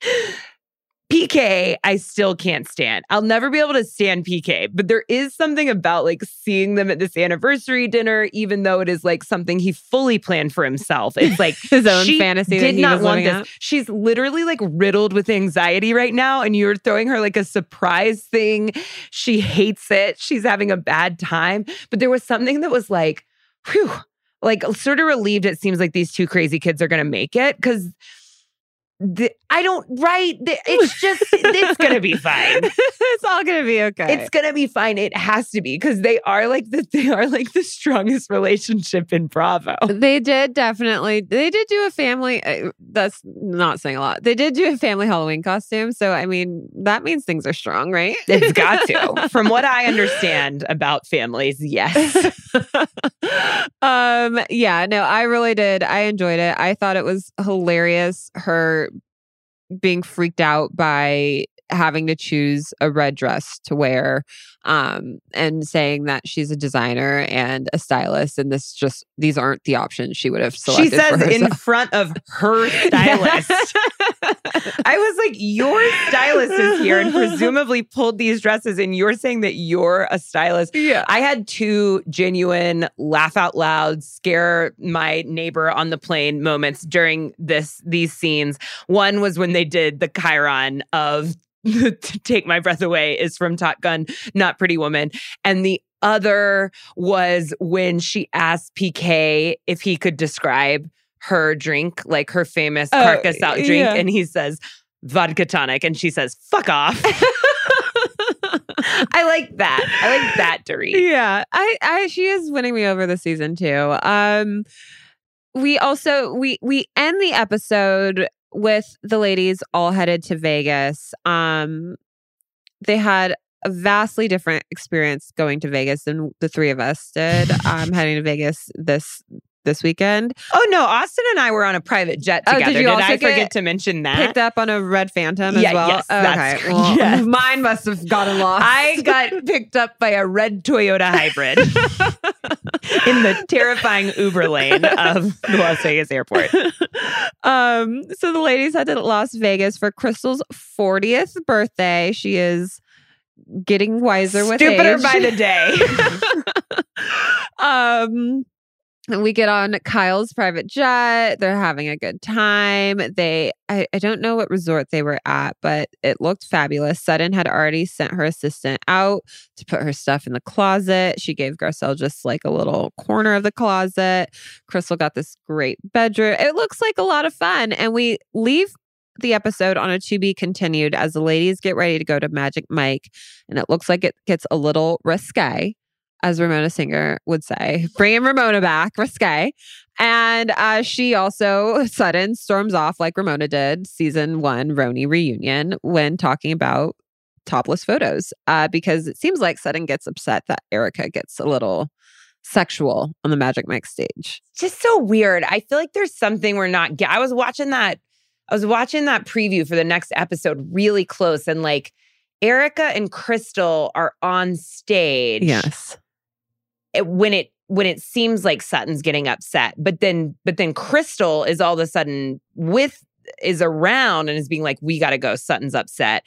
Speaker 8: PK, I still can't stand. I'll never be able to stand PK, but there is something about like seeing them at this anniversary dinner, even though it is like something he fully planned for himself. It's like
Speaker 2: his own fantasy.
Speaker 8: Did not want this. She's literally like riddled with anxiety right now, and you're throwing her like a surprise thing. She hates it. She's having a bad time. But there was something that was like, whew, like sort of relieved. It seems like these 2 crazy kids are going to make it because. It's just, it's going to be fine.
Speaker 2: It's all going to be okay.
Speaker 8: It's going to be fine. It has to be because they are like the strongest relationship in Bravo.
Speaker 2: They did do a family, that's not saying a lot. They did do a family Halloween costume. So, I mean, that means things are strong, right?
Speaker 8: It's got to. From what I understand about families, yes.
Speaker 2: Yeah, no, I really did. I enjoyed it. I thought it was hilarious. Her being freaked out by having to choose a red dress to wear, and saying that she's a designer and a stylist, and these aren't the options she would have selected.
Speaker 8: She says
Speaker 2: for herself.
Speaker 8: in front of her stylist. I was like, your stylist is here and presumably pulled these dresses, and you're saying that you're a stylist.
Speaker 2: Yeah.
Speaker 8: I had 2 genuine laugh out loud, scare my neighbor on the plane moments during these scenes. One was when they did the Chiron of Take My Breath Away is from Top Gun, not Pretty Woman. And the other was when she asked PK if he could describe her drink, like her famous carcass out drink. Yeah. And he says, vodka tonic. And she says, fuck off. I like that, Dorit.
Speaker 2: Yeah. She is winning me over this season too. We end the episode with the ladies all headed to Vegas. They had a vastly different experience going to Vegas than the three of us did. Heading to Vegas this weekend.
Speaker 8: Oh no, Austin and I were on a private jet together. Did I forget to mention that?
Speaker 2: Picked up on a red Phantom as well?
Speaker 8: Yes, that's
Speaker 2: okay. Well,
Speaker 8: yes.
Speaker 2: Mine must have gotten lost.
Speaker 8: I got picked up by a red Toyota hybrid in the terrifying Uber lane of the Las Vegas airport.
Speaker 2: So the ladies head to Las Vegas for Crystal's 40th birthday. She is getting wiser with age.
Speaker 8: Stupider by the day.
Speaker 2: We get on Kyle's private jet. They're having a good time. I don't know what resort they were at, but it looked fabulous. Sutton had already sent her assistant out to put her stuff in the closet. She gave Garcelle just like a little corner of the closet. Crystal got this great bedroom. It looks like a lot of fun. And we leave the episode on a to be continued as the ladies get ready to go to Magic Mike. And it looks like it gets a little risque, as Ramona Singer would say. Bringing Ramona back, risque. And she also, Sutton, storms off like Ramona did, season 1 Roni reunion, when talking about topless photos. Because it seems like Sutton gets upset that Erica gets a little sexual on the Magic Mike stage.
Speaker 8: Just so weird. I feel like there's something we're not I was watching that preview for the next episode really close, and like Erica and Crystal are on stage.
Speaker 2: Yes.
Speaker 8: When it seems like Sutton's getting upset, but then Crystal is all of a sudden is around and is being like, we got to go. Sutton's upset.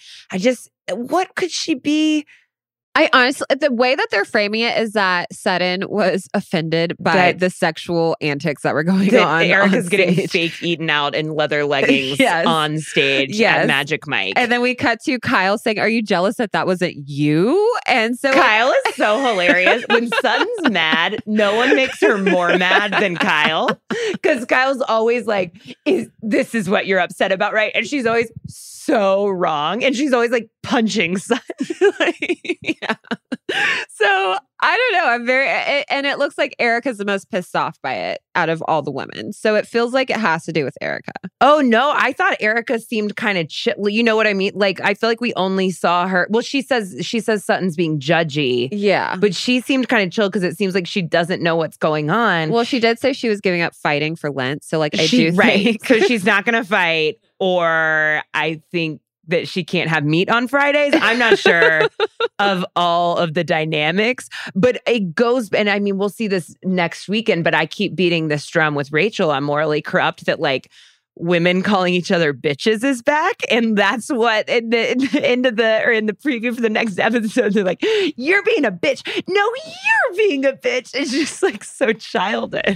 Speaker 8: What could she be?
Speaker 2: I honestly, the way that they're framing it is that Sutton was offended by the sexual antics that were going on.
Speaker 8: Erica's getting fake eaten out in leather leggings on stage at Magic Mike.
Speaker 2: And then we cut to Kyle saying, "Are you jealous that wasn't you?" And so
Speaker 8: Kyle is so hilarious. When Sutton's mad, no one makes her more mad than Kyle. Because Kyle's always like, this is what you're upset about, right? And she's always so wrong. And she's always like punching Sutton.
Speaker 2: Yeah. So I don't know. And it looks like Erica's the most pissed off by it out of all the women. So it feels like it has to do with Erica.
Speaker 8: Oh no, I thought Erica seemed kind of chill. You know what I mean? Like, I feel like we only saw her. Well, she says Sutton's being judgy.
Speaker 2: Yeah.
Speaker 8: But she seemed kind of chill because it seems like she doesn't know what's going on.
Speaker 2: Well, she did say she was giving up fighting for Lent. So like, I do think.
Speaker 8: So she's not going to fight, or I think that she can't have meat on Fridays. I'm not sure of all of the dynamics, but it goes, and I mean, we'll see this next weekend, but I keep beating this drum with Rachel on Morally Corrupt that like women calling each other bitches is back. And that's what in the preview for the next episode, they're like, you're being a bitch. No, you're being a bitch. It's just like so childish.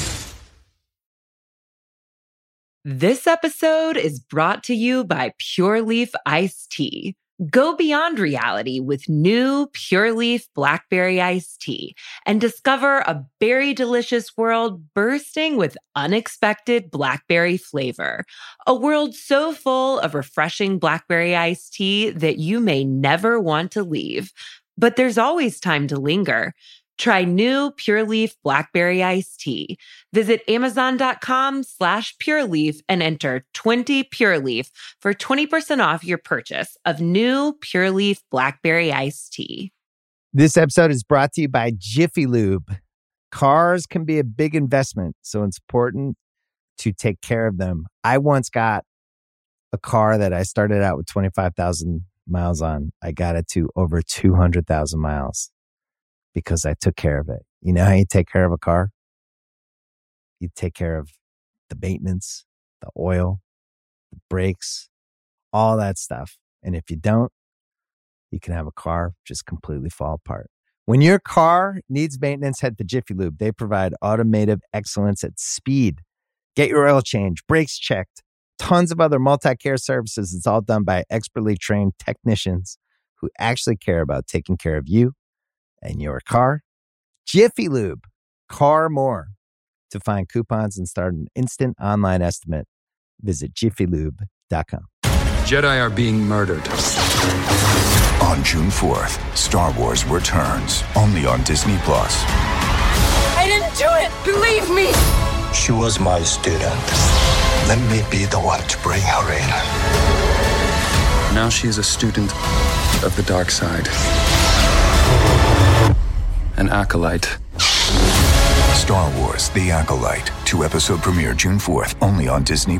Speaker 8: This episode is brought to you by Pure Leaf Iced Tea. Go beyond reality with new Pure Leaf Blackberry Iced Tea and discover a berry delicious world bursting with unexpected blackberry flavor. A world so full of refreshing blackberry iced tea that you may never want to leave. But there's always time to linger. Try new Pure Leaf Blackberry Iced Tea. Visit Amazon.com/PureLeaf and enter 20 Pure Leaf for 20% off your purchase of new Pure Leaf Blackberry Iced Tea.
Speaker 6: This episode is brought to you by Jiffy Lube. Cars can be a big investment, so it's important to take care of them. I once got a car that I started out with 25,000 miles on. I got it to over 200,000 miles because I took care of it. You know how you take care of a car? You take care of the maintenance, the oil, the brakes, all that stuff. And if you don't, you can have a car just completely fall apart. When your car needs maintenance, head to Jiffy Lube. They provide automotive excellence at speed. Get your oil change, brakes checked, tons of other multi-care services. It's all done by expertly trained technicians who actually care about taking care of you and your car. Jiffy Lube, car more. To find coupons and start an instant online estimate, visit jiffylube.com.
Speaker 9: Jedi are being murdered.
Speaker 10: On June 4th, Star Wars returns, only on Disney+.
Speaker 4: I didn't do it. Believe me.
Speaker 11: She was my student. Let me be the one to bring her in.
Speaker 9: Now she is a student of the dark side. An acolyte.
Speaker 10: Star Wars The Acolyte. 2-episode premiere June 4th, only on Disney+.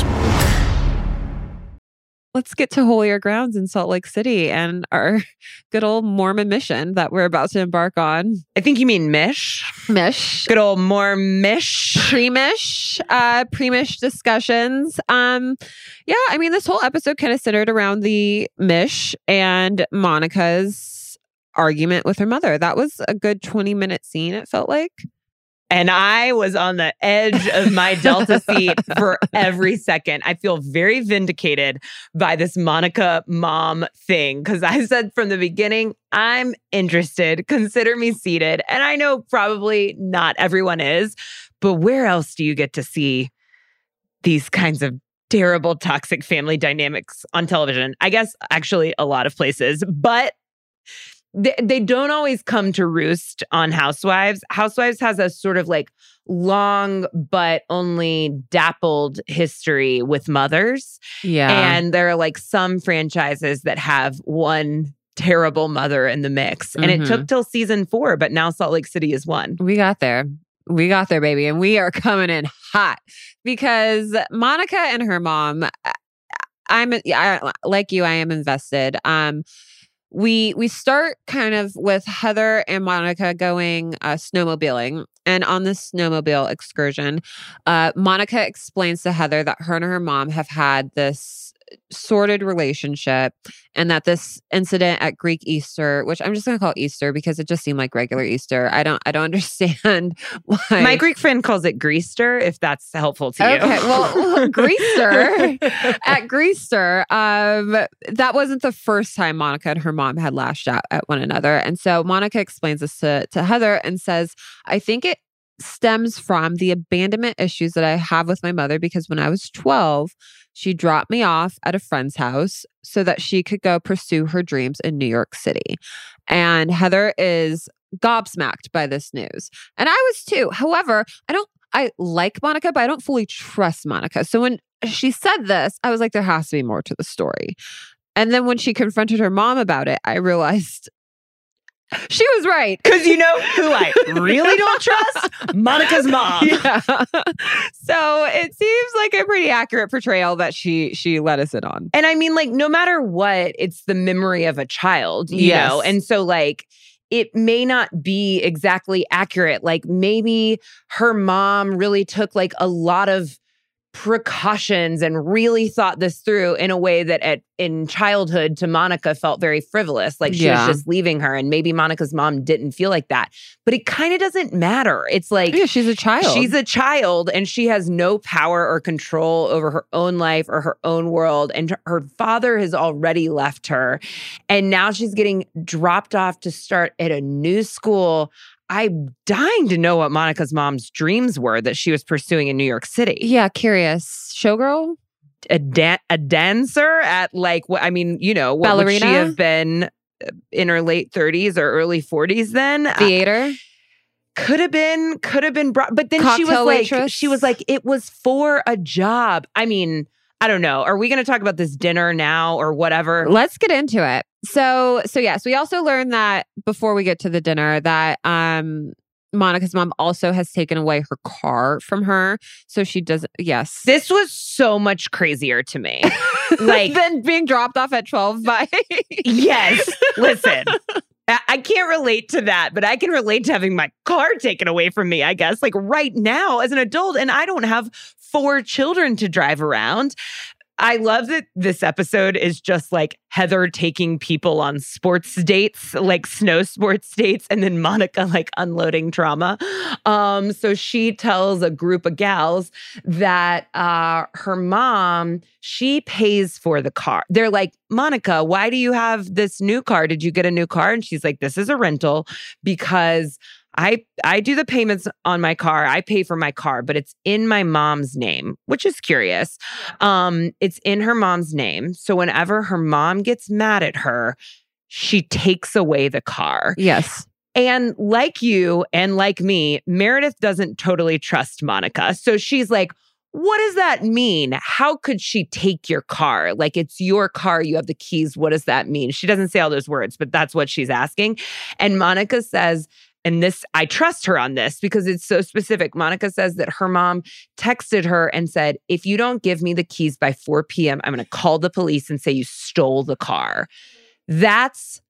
Speaker 2: Let's get to holier grounds in Salt Lake City and our good old Mormon mission that we're about to embark on.
Speaker 8: I think you mean Mish.
Speaker 2: Mish.
Speaker 8: Good old Mormish.
Speaker 2: Pre-Mish discussions. Yeah, I mean, this whole episode kind of centered around the Mish and Monica's argument with her mother. That was a good 20-minute scene, it felt like.
Speaker 8: And I was on the edge of my Delta seat for every second. I feel very vindicated by this Monica mom thing because I said from the beginning, I'm interested. Consider me seated. And I know probably not everyone is, but where else do you get to see these kinds of terrible, toxic family dynamics on television? I guess actually a lot of places, but they don't always come to roost on Housewives. Housewives has a sort of like long but only dappled history with mothers.
Speaker 2: Yeah.
Speaker 8: And there are like some franchises that have one terrible mother in the mix. And it took till season 4, but now Salt Lake City is one.
Speaker 2: We got there. We got there, baby. And we are coming in hot because Monica and her mom, like you, I am invested. We start kind of with Heather and Monica going snowmobiling. And on this snowmobile excursion, Monica explains to Heather that her and her mom have had this sordid relationship and that this incident at Greek Easter, which I'm just going to call Easter because it just seemed like regular Easter. I don't understand why.
Speaker 8: My Greek friend calls it Greaster, if that's helpful to you.
Speaker 2: Okay, well, Greaster, at Greaster, that wasn't the first time Monica and her mom had lashed out at one another. And so Monica explains this to Heather and says, I think it stems from the abandonment issues that I have with my mother because when I was 12, she dropped me off at a friend's house so that she could go pursue her dreams in New York City. And Heather is gobsmacked by this news. And I was too. However, I like Monica, but I don't fully trust Monica. So when she said this, I was like, there has to be more to the story. And then when she confronted her mom about it, I realized she was right.
Speaker 8: Because you know who I really don't trust? Monica's mom.
Speaker 2: Yeah. So it seems like a pretty accurate portrayal that she let us in on.
Speaker 8: And I mean, like, no matter what, it's the memory of a child, you know? And so, like, it may not be exactly accurate. Like, maybe her mom really took, like, a lot of precautions and really thought this through in a way that in childhood to Monica felt very frivolous. Like she was just leaving her. And maybe Monica's mom didn't feel like that. But it kind of doesn't matter. It's like,
Speaker 2: yeah, she's a child.
Speaker 8: She's a child and she has no power or control over her own life or her own world. And her father has already left her. And now she's getting dropped off to start at a new school. I'm dying to know what Monica's mom's dreams were that she was pursuing in New York City.
Speaker 2: Yeah, curious. Showgirl?
Speaker 8: A dancer at like, I mean, you know, what
Speaker 2: ballerina?
Speaker 8: Would she have been in her late 30s or early 40s then?
Speaker 2: Theater?
Speaker 8: Could have been, but then
Speaker 2: Cocktail waitress?
Speaker 8: she was like, it was for a job. I mean, I don't know. Are we going to talk about this dinner now or whatever?
Speaker 2: Let's get into it. So yes, we also learned that before we get to the dinner that Monica's mom also has taken away her car from her. So she doesn't, yes.
Speaker 8: This was so much crazier to me. Like
Speaker 2: than being dropped off at 12 by.
Speaker 8: Yes. Listen, I can't relate to that, but I can relate to having my car taken away from me, I guess, like right now as an adult. And I don't have 4 children to drive around. I love that this episode is just like Heather taking people on sports dates, like snow sports dates, and then Monica like unloading trauma. So she tells a group of gals that her mom, she pays for the car. They're like, Monica, why do you have this new car? Did you get a new car? And she's like, this is a rental because I do the payments on my car. I pay for my car, but it's in my mom's name, which is curious. It's in her mom's name. So whenever her mom gets mad at her, she takes away the car.
Speaker 2: Yes.
Speaker 8: And like you and like me, Meredith doesn't totally trust Monica. So she's like, what does that mean? How could she take your car? Like, it's your car. You have the keys. What does that mean? She doesn't say all those words, but that's what she's asking. And Monica says, and this, I trust her on this because it's so specific. Monica says that her mom texted her and said, if you don't give me the keys by 4 p.m., I'm going to call the police and say you stole the car. That's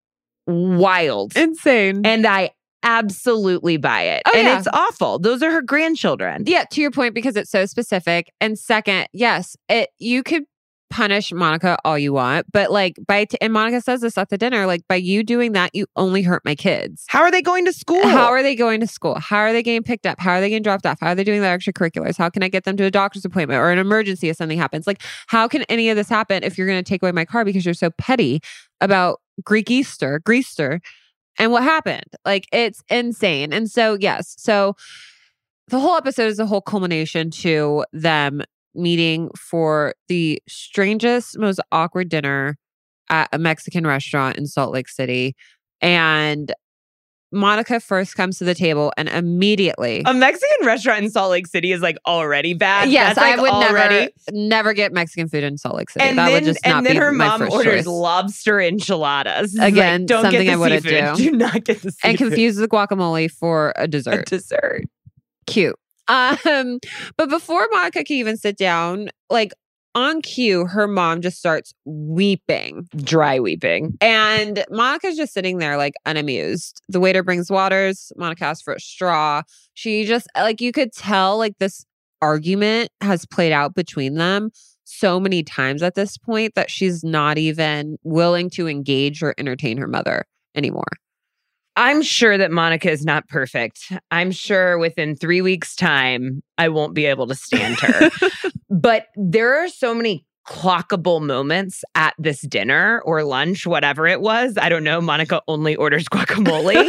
Speaker 8: wild.
Speaker 2: Insane.
Speaker 8: And I absolutely buy it.
Speaker 2: Oh,
Speaker 8: and
Speaker 2: yeah.
Speaker 8: it's awful. Those are her grandchildren.
Speaker 2: Yeah, to your point, because it's so specific. And second, yes, you could punish Monica all you want, but like and Monica says this at the dinner, like by you doing that, you only hurt my kids.
Speaker 8: How are they going to school?
Speaker 2: How are they going to school? How are they getting picked up? How are they getting dropped off? How are they doing their extracurriculars? How can I get them to a doctor's appointment or an emergency if something happens? Like, how can any of this happen if you're going to take away my car because you're so petty about Greaster, and what happened? Like, it's insane. And so, yes. So the whole episode is a whole culmination to them meeting for the strangest, most awkward dinner at a Mexican restaurant in Salt Lake City. And Monica first comes to the table and immediately...
Speaker 8: A Mexican restaurant in Salt Lake City is like already bad.
Speaker 2: Yes,
Speaker 8: That's, like,
Speaker 2: I would
Speaker 8: already...
Speaker 2: never get Mexican food in Salt Lake City.
Speaker 8: And
Speaker 2: that
Speaker 8: then,
Speaker 2: would just not be my first choice.
Speaker 8: And then her mom orders lobster enchiladas.
Speaker 2: Again,
Speaker 8: like, don't
Speaker 2: something
Speaker 8: get the
Speaker 2: I wouldn't
Speaker 8: seafood.
Speaker 2: do.
Speaker 8: Do not get the seafood.
Speaker 2: And confuse the guacamole for a dessert. Cute. But before Monica can even sit down, like on cue, her mom just starts weeping.
Speaker 8: Dry weeping.
Speaker 2: And Monica's just sitting there like unamused. The waiter brings waters. Monica asks for a straw. She just, like, you could tell like this argument has played out between them so many times at this point that she's not even willing to engage or entertain her mother anymore.
Speaker 8: I'm sure that Monica is not perfect. I'm sure within 3 weeks' time, I won't be able to stand her. But there are so many clockable moments at this dinner or lunch, whatever it was. I don't know. Monica only orders guacamole.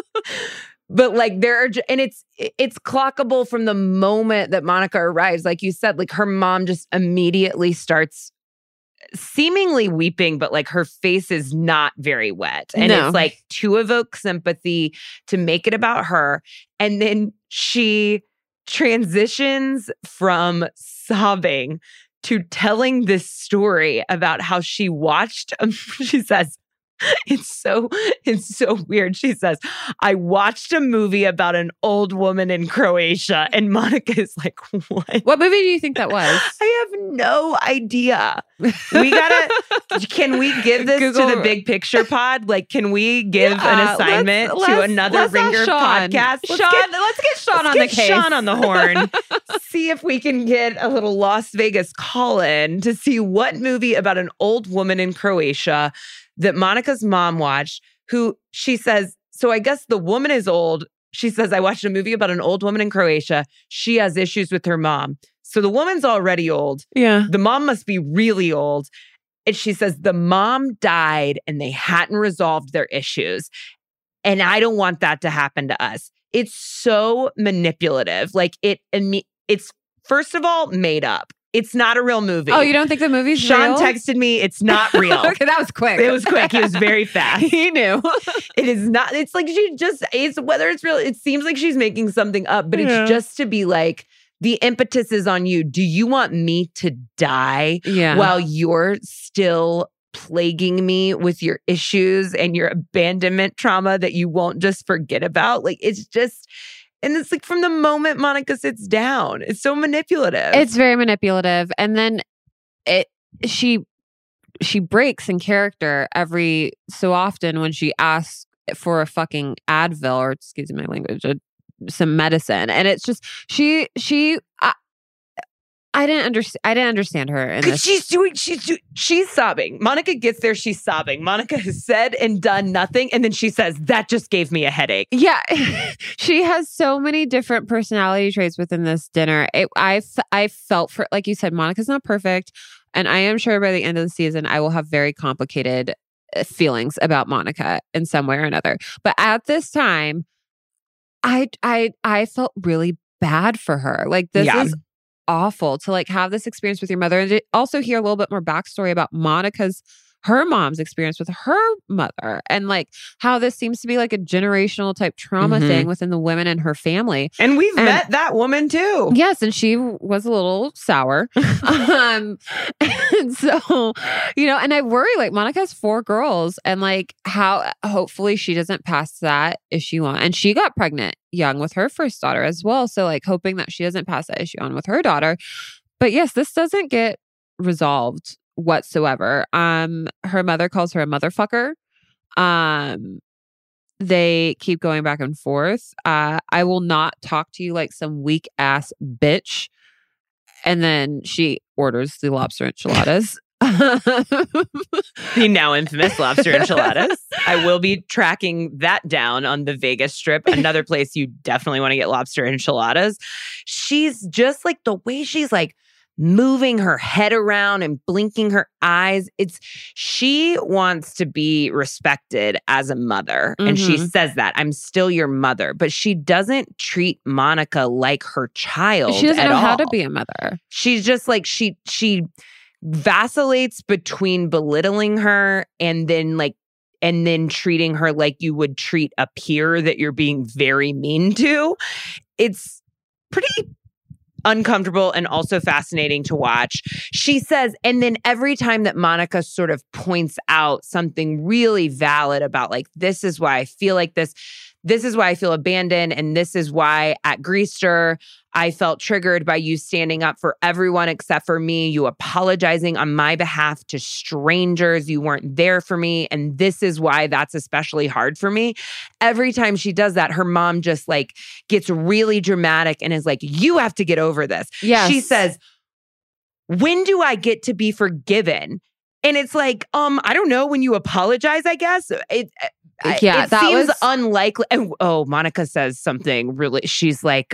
Speaker 8: But like there are, and it's clockable from the moment that Monica arrives. Like you said, like her mom just immediately starts seemingly weeping, but like her face is not very wet. And it's like to evoke sympathy, to make it about her. And then she transitions from sobbing to telling this story about how she watched, she says, it's so weird. She says, I watched a movie about an old woman in Croatia. And Monica is like, what?
Speaker 2: What movie do you think that was?
Speaker 8: I have no idea. Can we give this
Speaker 2: Google.
Speaker 8: to the Big Picture Pod? Like, can we give an assignment to another Ringer podcast?
Speaker 2: Let's get Sean on the case.
Speaker 8: Sean on the horn. See if we can get a little Las Vegas call-in to see what movie about an old woman in Croatia that Monica's mom watched, who she says, so I guess the woman is old. She says, I watched a movie about an old woman in Croatia. She has issues with her mom. So the woman's already old.
Speaker 2: Yeah.
Speaker 8: The mom must be really old. And she says, the mom died and they hadn't resolved their issues. And I don't want that to happen to us. It's so manipulative. Like it's first of all, made up. It's not a real movie.
Speaker 2: Oh, you don't think the movie's
Speaker 8: Sean
Speaker 2: real?
Speaker 8: texted me, it's not real.
Speaker 2: Okay, that was quick.
Speaker 8: It was quick. He was very fast.
Speaker 2: He knew.
Speaker 8: It is not, it's like it's whether it's real, it seems like she's making something up, but it's just to be like, the impetus is on you. Do you want me to die while you're still plaguing me with your issues and your abandonment trauma that you won't just forget about. Like, it's just, and it's like from the moment Monica sits down, it's so manipulative.
Speaker 2: It's very manipulative. And then she breaks in character every so often when she asks for a fucking Advil, or excuse my language, some medicine. And it's just, I didn't understand her. In this.
Speaker 8: She's sobbing. Monica gets there. She's sobbing. Monica has said and done nothing. And then she says, that just gave me a headache.
Speaker 2: Yeah. She has so many different personality traits within this dinner. I felt for, like you said, Monica's not perfect. And I am sure by the end of the season, I will have very complicated feelings about Monica in some way or another. But at this time, I felt really bad for her. Like, this is awful to like have this experience with your mother, and to also hear a little bit more backstory about her mom's experience with her mother, and like how this seems to be like a generational type trauma thing within the women in her family.
Speaker 8: And we've met that woman too.
Speaker 2: Yes, and she was a little sour. And so, and I worry, like, Monica has 4 girls, and like how hopefully she doesn't pass that issue on. And she got pregnant young with her first daughter as well. So like hoping that she doesn't pass that issue on with her daughter. But yes, this doesn't get resolved whatsoever. Her mother calls her a motherfucker. They keep going back and forth. I will not talk to you like some weak ass bitch. And then she orders the lobster enchiladas.
Speaker 8: The now infamous lobster enchiladas. I will be tracking that down on the Vegas Strip. Another place you definitely want to get lobster enchiladas. She's just like, the way she's like moving her head around and blinking her eyes. She wants to be respected as a mother. And she says that, I'm still your mother. But she doesn't treat Monica like her child.
Speaker 2: She doesn't
Speaker 8: know
Speaker 2: how to be a mother.
Speaker 8: She's just like, she vacillates between belittling her and then treating her like you would treat a peer that you're being very mean to. It's pretty uncomfortable and also fascinating to watch. She says, and then every time that Monica sort of points out something really valid about like, this is why I feel like this is why I feel abandoned, and this is why at Greaster I felt triggered by you standing up for everyone except for me, you apologizing on my behalf to strangers, you weren't there for me, and this is why that's especially hard for me. Every time she does that, her mom just like gets really dramatic and is like, you have to get over this.
Speaker 2: Yes.
Speaker 8: She says, when do I get to be forgiven? And it's like, I don't know, when you apologize, I guess. It
Speaker 2: that
Speaker 8: seems
Speaker 2: was
Speaker 8: unlikely. And, Monica says something really, she's like,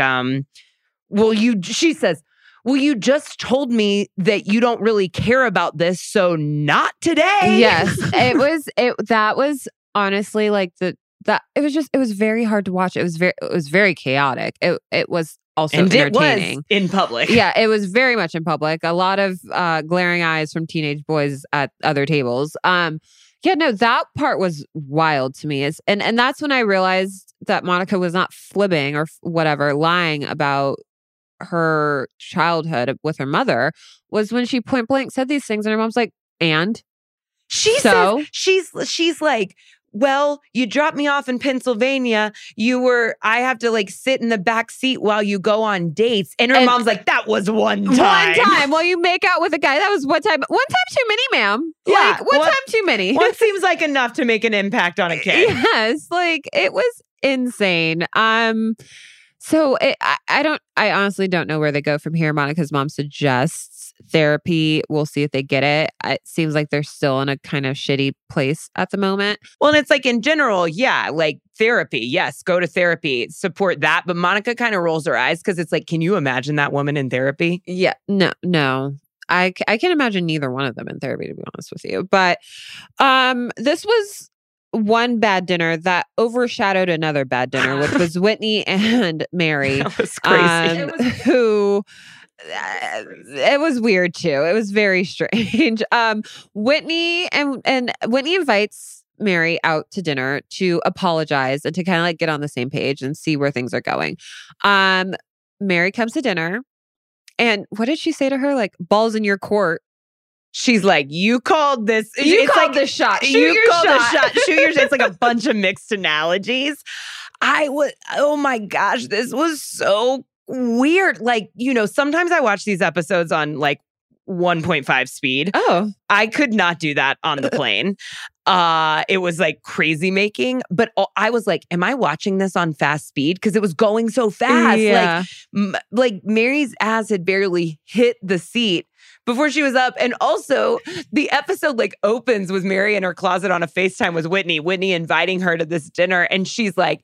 Speaker 8: she says, well, you just told me that you don't really care about this, so not today.
Speaker 2: Yes. That was honestly like it was very hard to watch. It was very chaotic. It was also entertaining.
Speaker 8: It was in public.
Speaker 2: Yeah, it was very much in public. A lot of glaring eyes from teenage boys at other tables. Yeah, no, that part was wild to me. And that's when I realized that Monica was not flibbing or whatever, lying about her childhood with her mother, was when she point blank said these things, and her mom's like, and?
Speaker 8: She's like, well, you dropped me off in Pennsylvania. I have to like sit in the back seat while you go on dates. And her mom's like, that was one time.
Speaker 2: One time. Well, you make out with a guy. That was one time. One time too many, ma'am.
Speaker 8: Yeah.
Speaker 2: Like, one time too many.
Speaker 8: One seems like enough to make an impact on a kid.
Speaker 2: Yes. Like, it was insane. So I honestly don't know where they go from here. Monica's mom suggests therapy. We'll see if they get it. It seems like they're still in a kind of shitty place at the moment.
Speaker 8: Well, and it's like in general, yeah, like therapy. Yes, go to therapy, support that. But Monica kind of rolls her eyes because it's like, can you imagine that woman in therapy?
Speaker 2: Yeah, no. I can't imagine neither one of them in therapy, to be honest with you. But this was one bad dinner that overshadowed another bad dinner, which was Whitney and Mary.
Speaker 8: That was crazy.
Speaker 2: It was weird too. It was very strange. Whitney invites Mary out to dinner to apologize and to kind of like get on the same page and see where things are going. Mary comes to dinner, and what did she say to her? Like, balls in your court.
Speaker 8: She's like, you called this.
Speaker 2: You called the shot.
Speaker 8: You called the shot. Shoot your shot. It's like a bunch of mixed analogies. Oh my gosh, this was so weird. Like, sometimes I watch these episodes on like 1.5 speed.
Speaker 2: Oh.
Speaker 8: I could not do that on the plane. It was like crazy making, but I was like, am I watching this on fast speed? Because it was going so fast.
Speaker 2: Yeah.
Speaker 8: Like Mary's ass had barely hit the seat before she was up. And also the episode like opens with Mary in her closet on a FaceTime with Whitney inviting her to this dinner. And she's like,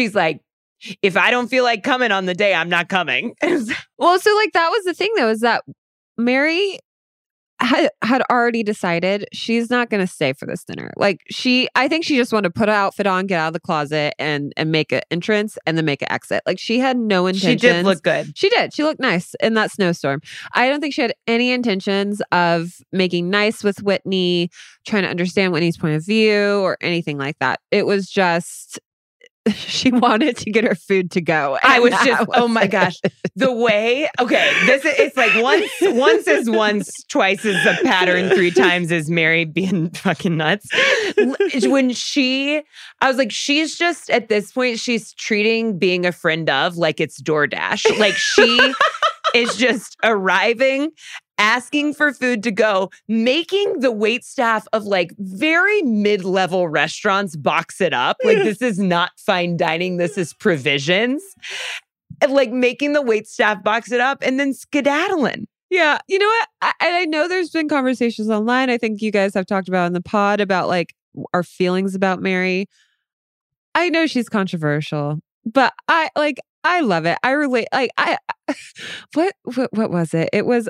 Speaker 8: if I don't feel like coming on the day, I'm not coming.
Speaker 2: Well, so like that was the thing though, is that Mary had already decided she's not going to stay for this dinner. Like I think she just wanted to put an outfit on, get out of the closet and make an entrance and then make an exit. Like she had no intentions.
Speaker 8: She did look good.
Speaker 2: She did. She looked nice in that snowstorm. I don't think she had any intentions of making nice with Whitney, trying to understand Whitney's point of view or anything like that. It was just, she wanted to get her food to go.
Speaker 8: I was just, oh my gosh. The way, okay, it's like once is once, twice is a pattern, 3 times is Mary being fucking nuts. When I was like, she's just, at this point, she's treating being a friend of like it's DoorDash. Like she is just arriving, asking for food to go, making the waitstaff of like very mid-level restaurants box it up. Like this is not fine dining. This is provisions. And like making the waitstaff box it up and then skedaddling.
Speaker 2: Yeah. You know what? I know there's been conversations online. I think you guys have talked about in the pod about like our feelings about Mary. I know she's controversial, but I love it. I relate. Like what was it? It was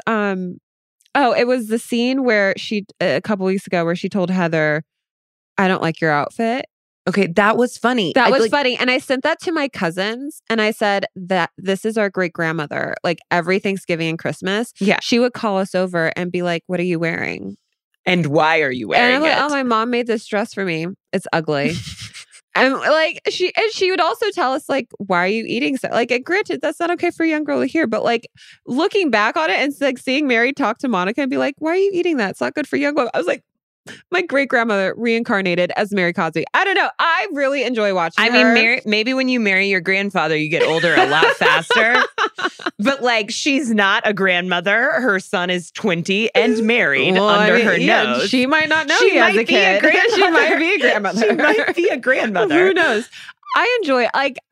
Speaker 2: it was the scene where she a couple weeks ago where she told Heather, "I don't like your outfit."
Speaker 8: Okay, that was funny.
Speaker 2: That was funny. And I sent that to my cousins and I said that this is our great grandmother. Like every Thanksgiving and Christmas, she would call us over and be like, "What are you wearing?
Speaker 8: And why are you wearing
Speaker 2: it?" And I'm like,
Speaker 8: it?
Speaker 2: "Oh, my mom made this dress for me. It's ugly." And like she would also tell us like, "Why are you eating so?" Like, and granted, that's not okay for a young girl to hear, but like looking back on it and like seeing Mary talk to Monica and be like, "Why are you eating that? It's not good for young women." I was like, my great grandmother reincarnated as Mary Cosby. I don't know. I really enjoy watching her.
Speaker 8: I mean, maybe when you marry your grandfather, you get older a lot faster. But like, she's not a grandmother. Her son is 20 and married her nose.
Speaker 2: She might not know he has a kid. She might be a grandmother.
Speaker 8: She might be a grandmother.
Speaker 2: Who knows? I enjoy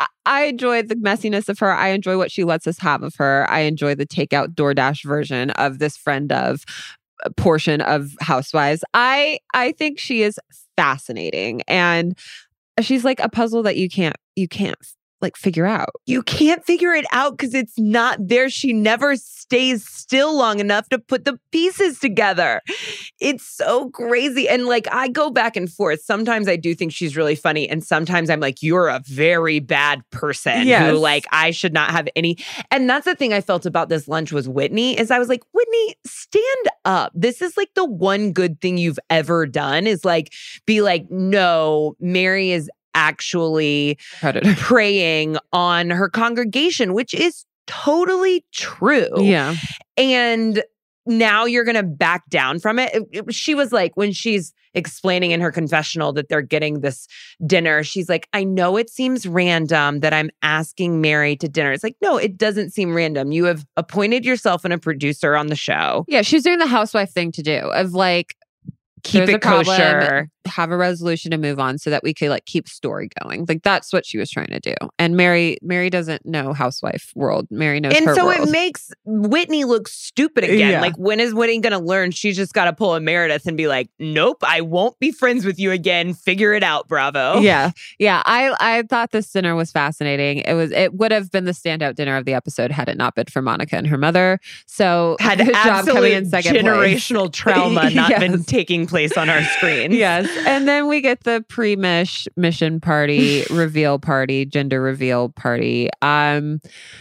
Speaker 2: the messiness of her. I enjoy what she lets us have of her. I enjoy the takeout DoorDash version of this friend of portion of Housewives. I think she is fascinating, and she's like a puzzle that you can't like figure out.
Speaker 8: You can't figure it out because it's not there. She never stays still long enough to put the pieces together. It's so crazy. And like, I go back and forth. Sometimes I do think she's really funny. And sometimes I'm like, you're a very bad person who like, I should not have any. And that's the thing I felt about this lunch was Whitney, is I was like, Whitney, stand up. This is like the one good thing you've ever done, is like, be like, no, Mary is actually preying on her congregation, which is totally true.
Speaker 2: Yeah.
Speaker 8: And now you're going to back down from it. She was like, when she's explaining in her confessional that they're getting this dinner, she's like, I know it seems random that I'm asking Mary to dinner. It's like, no, it doesn't seem random. You have appointed yourself and a producer on the show.
Speaker 2: Yeah, she's doing the housewife thing to do of like,
Speaker 8: keep it kosher,
Speaker 2: have a resolution to move on so that we could like keep story going. Like that's what she was trying to do. And Mary doesn't know housewife world. Mary knows
Speaker 8: and
Speaker 2: her
Speaker 8: so
Speaker 2: world.
Speaker 8: It makes Whitney look stupid again.
Speaker 2: Yeah.
Speaker 8: Like, when is Whitney going to learn? She's just got to pull a Meredith and be like, nope, I won't be friends with you again. Figure it out, Bravo.
Speaker 2: Yeah. Yeah. I thought this dinner was fascinating. It would have been the standout dinner of the episode had it not been for Monica and her mother. So
Speaker 8: had
Speaker 2: good job coming in
Speaker 8: absolute
Speaker 2: second
Speaker 8: generational
Speaker 2: place.
Speaker 8: trauma not been taking place on our screen.
Speaker 2: Yes. And then we get the mission party, reveal party, gender reveal party.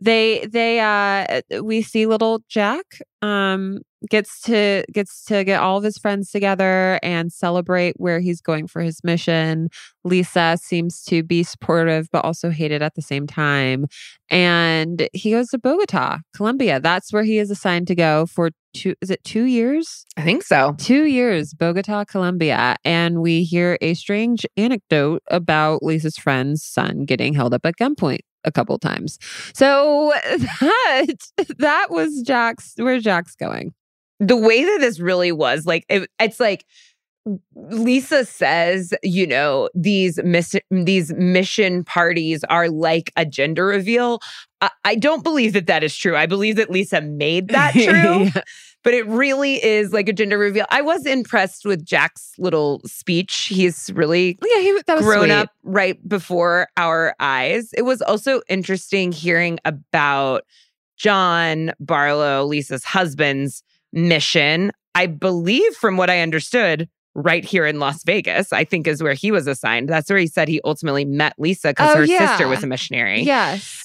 Speaker 2: we see little Jack gets to get all of his friends together and celebrate where he's going for his mission. Lisa seems to be supportive but also hated at the same time. And he goes to Bogota, Colombia. That's where he is assigned to go for 2 years?
Speaker 8: I think so.
Speaker 2: 2 years, Bogota, Colombia. And we hear a strange anecdote about Lisa's friend's son getting held up at gunpoint a couple times. So that was where Jack's going.
Speaker 8: The way that this really was, like, it's like Lisa says, you know, these mission parties are like a gender reveal. I don't believe that is true. I believe that Lisa made that true, yeah. But it really is like a gender reveal. I was impressed with Jack's little speech. He's really
Speaker 2: that was
Speaker 8: grown
Speaker 2: sweet.
Speaker 8: up right before our eyes. It was also interesting hearing about John Barlow, Lisa's husband's mission. I believe, from what I understood, right here in Las Vegas, I think is where he was assigned. That's where he said he ultimately met Lisa because her sister was a missionary.
Speaker 2: Yes.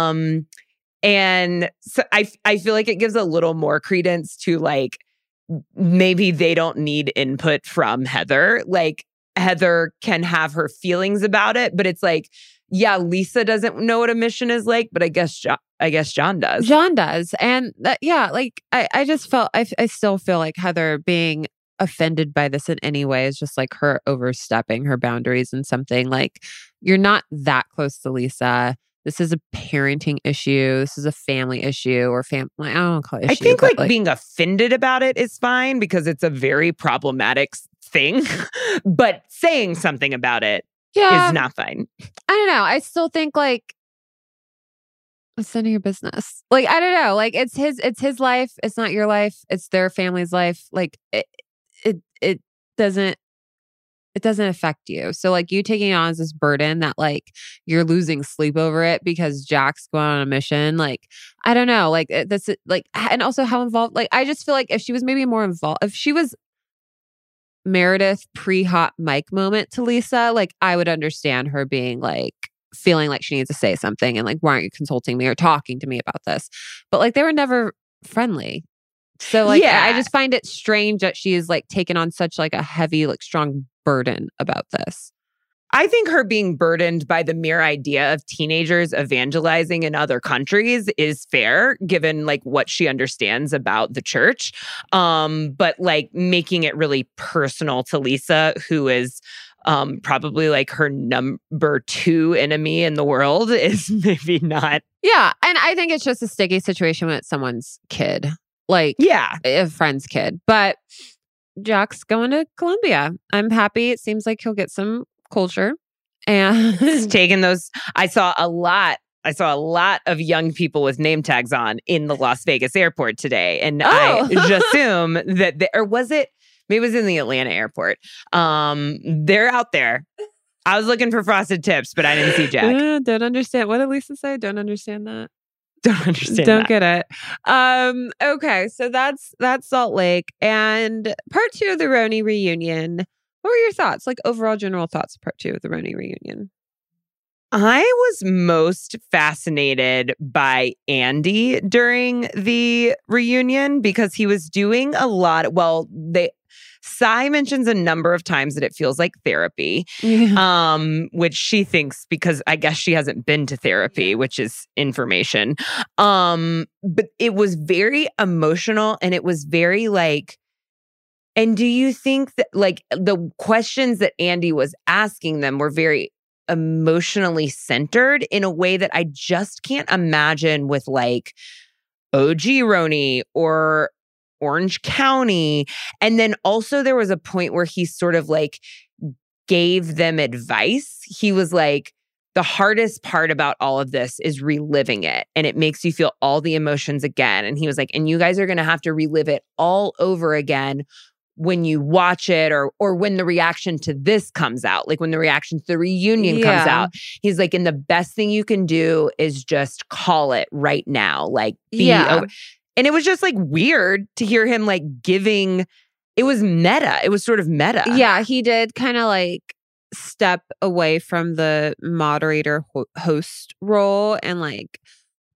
Speaker 8: And so I feel like it gives a little more credence to, like, maybe they don't need input from Heather. Like, Heather can have her feelings about it, but it's like, yeah, Lisa doesn't know what a mission is like, but I guess John does.
Speaker 2: John does. And I just felt, I still feel like Heather being offended by this in any way is just like her overstepping her boundaries and something. Like, you're not that close to Lisa. This is a parenting issue. This is a family issue or family. I don't call it issue.
Speaker 8: I think like being offended about it is fine because it's a very problematic thing, but saying something about it is not fine.
Speaker 2: I don't know. I still think like, it's none of your business. Like, I don't know. Like, it's his life. It's not your life. It's their family's life. Like, it doesn't affect you. So like, you taking it on as this burden that like you're losing sleep over it because Jack's going on a mission. Like, I don't know. Like, that's like, and also how involved. Like, I just feel like if she was maybe more involved, if she was Meredith pre-hot mic moment to Lisa, like, I would understand her being like, feeling like she needs to say something and like, why aren't you consulting me or talking to me about this? But like, they were never friendly. So like, I just find it strange that she is like taken on such like a heavy, like strong burden about this.
Speaker 8: I think her being burdened by the mere idea of teenagers evangelizing in other countries is fair, given like what she understands about the church. But like making it really personal to Lisa, who is probably like her number 2 enemy in the world, is maybe not.
Speaker 2: Yeah. And I think it's just a sticky situation when it's someone's kid. Like, a friend's kid. But Jack's going to Colombia. I'm happy. It seems like he'll get some culture. And
Speaker 8: he's taking those. I saw a lot of young people with name tags on in the Las Vegas airport today. And I just assume that maybe it was in the Atlanta airport. They're out there. I was looking for frosted tips, but I didn't see Jack.
Speaker 2: Don't understand. What did Lisa say? Don't understand that.
Speaker 8: Don't understand.
Speaker 2: Don't get it. Okay, so that's Salt Lake and part 2 of the Roni reunion. What were your thoughts? Like, overall general thoughts of part 2 of the Roni reunion?
Speaker 8: I was most fascinated by Andy during the reunion because he was doing a lot. Sai mentions a number of times that it feels like therapy, which she thinks because I guess she hasn't been to therapy, which is information. But it was very emotional and it was very like, and do you think that like the questions that Andy was asking them were very emotionally centered in a way that I just can't imagine with like OG Roni or Orange County. And then also there was a point where he sort of like gave them advice. He was like, the hardest part about all of this is reliving it. And it makes you feel all the emotions again. And he was like, and you guys are going to have to relive it all over again when you watch it or when the reaction to this comes out, like when the reaction to the reunion comes out. He's like, and the best thing you can do is just call it right now. Like, and it was just like weird to hear him like giving, it was meta. It was sort of meta.
Speaker 2: Yeah, he did kind of like step away from the moderator host role and like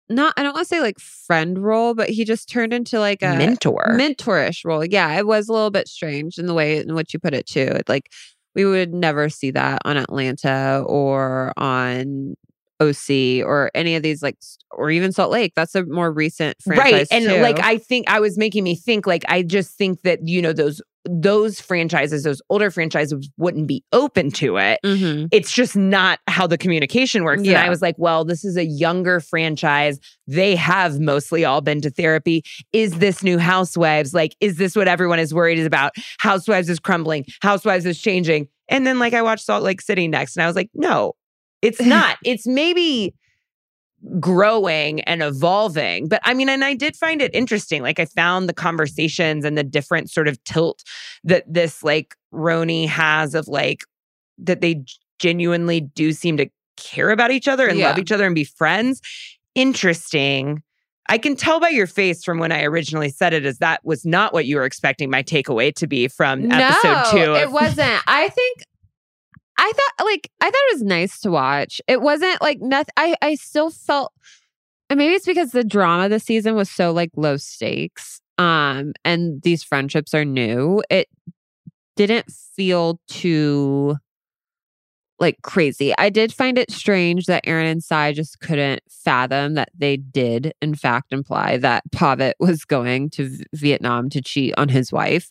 Speaker 2: not, I don't want to say like friend role, but he just turned into like a mentorish role. Yeah, it was a little bit strange in the way in which you put it too. Like we would never see that on Atlanta or on OC or any of these, like, or even Salt Lake. That's a more recent franchise,
Speaker 8: right? And
Speaker 2: too.
Speaker 8: like, I think I was making me think, like, I just think that, you know, those franchises, those older franchises wouldn't be open to it.
Speaker 2: Mm-hmm.
Speaker 8: It's just not how the communication works.
Speaker 2: Yeah.
Speaker 8: And I was like, well, this is a younger franchise. They have mostly all been to therapy. Is this new Housewives? Like, is this what everyone is worried about? Housewives is crumbling. Housewives is changing. And then like I watched Salt Lake City next and I was like, no, it's not. It's maybe growing and evolving. But I mean, and I did find it interesting. Like I found the conversations and the different sort of tilt that this like Roni has of like, that they genuinely do seem to care about each other and love each other and be friends. Interesting. I can tell by your face from when I originally said it as that was not what you were expecting my takeaway to be from episode 2.
Speaker 2: It wasn't. I thought it was nice to watch. It wasn't like nothing. I still felt, and maybe it's because the drama this season was so like low stakes. And these friendships are new. It didn't feel too like crazy. I did find it strange that Aaron and Sai just couldn't fathom that they did in fact imply that Pavitt was going to Vietnam to cheat on his wife.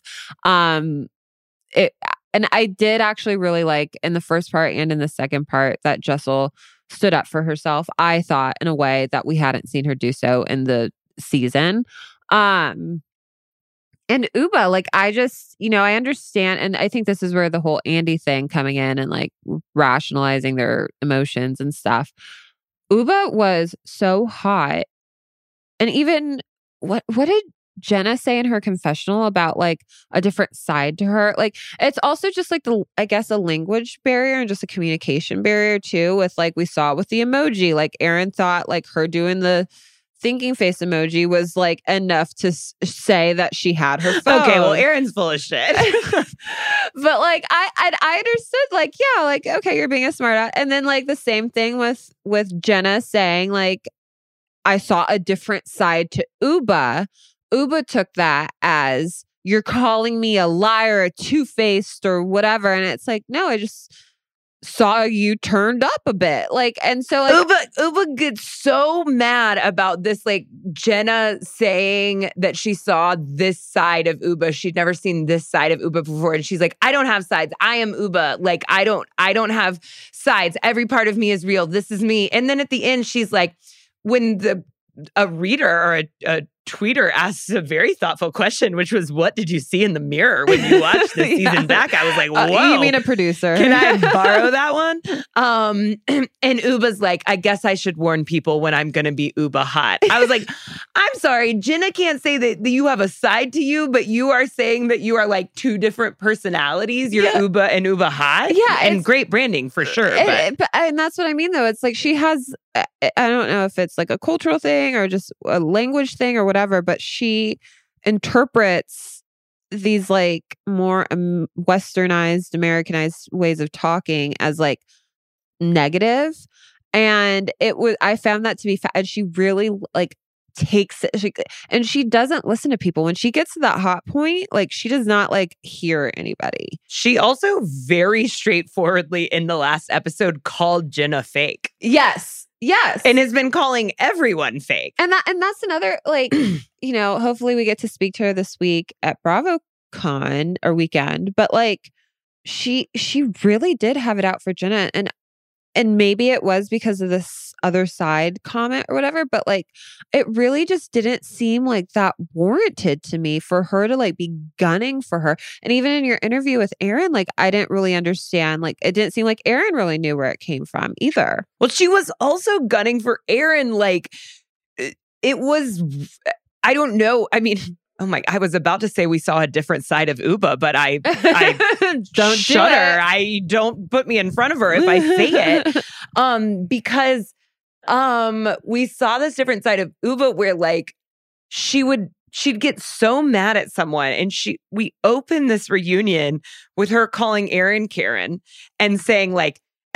Speaker 2: And I did actually really like in the first part and in the second part that Jessel stood up for herself. I thought in a way that we hadn't seen her do so in the season. And Ubah, like I just, you know, I understand. And I think this is where the whole Andy thing coming in and like rationalizing their emotions and stuff. Ubah was so hot. And even what did Jenna say in her confessional about like a different side to her? Like it's also just like I guess a language barrier and just a communication barrier too, with like we saw with the emoji. Like Aaron thought like her doing the thinking face emoji was like enough to say that she had her phone.
Speaker 8: Okay, well, Aaron's full of shit.
Speaker 2: But like I understood like, yeah, like okay, you're being a smart ass. And then like the same thing with Jenna saying like I saw a different side to Ubah. Ubah took that as you're calling me a liar, a two-faced or whatever. And it's like, no, I just saw you turned up a bit. Like, and so like
Speaker 8: Ubah gets so mad about this, like Jenna saying that she saw this side of Ubah. She'd never seen this side of Ubah before. And she's like, I don't have sides. I am Ubah. Like, I don't have sides. Every part of me is real. This is me. And then at the end, she's like, when a reader or a tweeter asks a very thoughtful question, which was, what did you see in the mirror when you watched this season back? I was like, whoa.
Speaker 2: You mean a producer.
Speaker 8: Can I borrow that one? And Ubah's like, I guess I should warn people when I'm going to be Ubah hot. I was like, I'm sorry, Jenna can't say that you have a side to you, but you are saying that you are like two different personalities. You're Ubah and Ubah hot.
Speaker 2: Yeah.
Speaker 8: And great branding for sure.
Speaker 2: And that's what I mean, though. It's like she has, I don't know if it's like a cultural thing or just a language thing or whatever, but she interprets these like more westernized, Americanized ways of talking as like negative. And I found that to be, and she really like takes it, and she doesn't listen to people. When she gets to that hot point, like she does not like hear anybody.
Speaker 8: She also very straightforwardly in the last episode called Jenna fake.
Speaker 2: Yes.
Speaker 8: And has been calling everyone fake.
Speaker 2: And that's another, like, you know, hopefully we get to speak to her this week at BravoCon or weekend. But like she really did have it out for Jenna. And maybe it was because of this other side comment or whatever, but like it really just didn't seem like that warranted to me for her to like be gunning for her. And even in your interview with Aaron, like I didn't really understand, like it didn't seem like Aaron really knew where it came from either.
Speaker 8: Well, she was also gunning for Aaron. Like it was, I don't know. I mean, oh my, I was about to say we saw a different side of Ubah, but I
Speaker 2: don't
Speaker 8: shudder. I don't put me in front of her if I say it. Because we saw this different side of Ubah where like she'd get so mad at someone, and we opened this reunion with her calling Aaron Karen and saying like,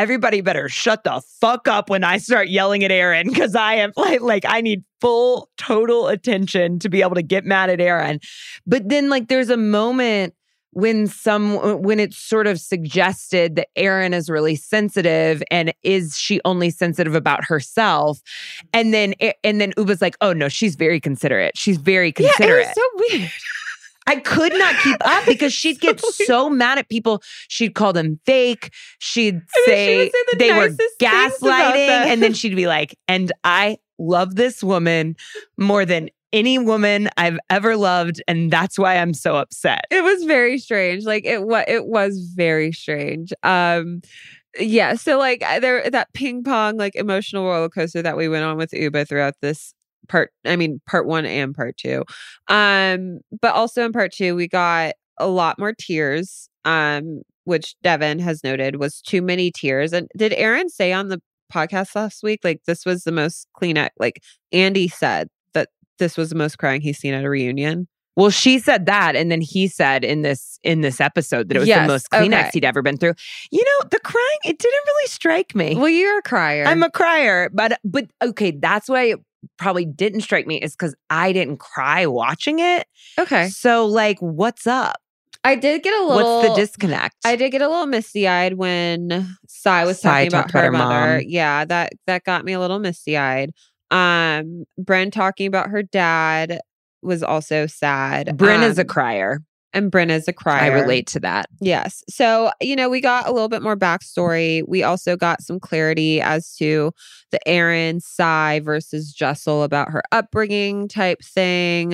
Speaker 8: everybody better shut the fuck up when I start yelling at Aaron, because I am like I need full total attention to be able to get mad at Aaron. But then like there's a moment when it's sort of suggested that Aaron is really sensitive, and is she only sensitive about herself? And then Ubah's like, oh no, she's very considerate. She's very considerate.
Speaker 2: Yeah, it was so weird.
Speaker 8: I could not keep up because she'd get so mad at people. She'd call them fake. She'd say they were gaslighting. And then she'd be like, and I love this woman more than any woman I've ever loved. And that's why I'm so upset.
Speaker 2: It was very strange. Like it was very strange. Yeah. So like that ping pong, like emotional roller coaster that we went on with Ubah throughout this part 1 and part 2. But also in part 2, we got a lot more tears, which Devin has noted was too many tears. And did Aaron say on the podcast last week, like this was the most Kleenex, like Andy said that this was the most crying he's seen at a reunion?
Speaker 8: Well, she said that, and then he said in this episode that it was the most Kleenex he'd ever been through. You know, the crying, it didn't really strike me.
Speaker 2: Well, you're a crier.
Speaker 8: I'm a crier, but okay, that's why it probably didn't strike me, is because I didn't cry watching it.
Speaker 2: Okay.
Speaker 8: So like, what's up?
Speaker 2: I did get a little...
Speaker 8: What's the disconnect?
Speaker 2: I did get a little misty-eyed when Sai was talking about her mother.
Speaker 8: Mom.
Speaker 2: Yeah, that got me a little misty-eyed. Brynn talking about her dad was also sad.
Speaker 8: Brynn is a crier.
Speaker 2: And Brynn is a crier.
Speaker 8: I relate to that.
Speaker 2: Yes. So, we got a little bit more backstory. We also got some clarity as to the Aaron, Sai versus Jessel about her upbringing type thing.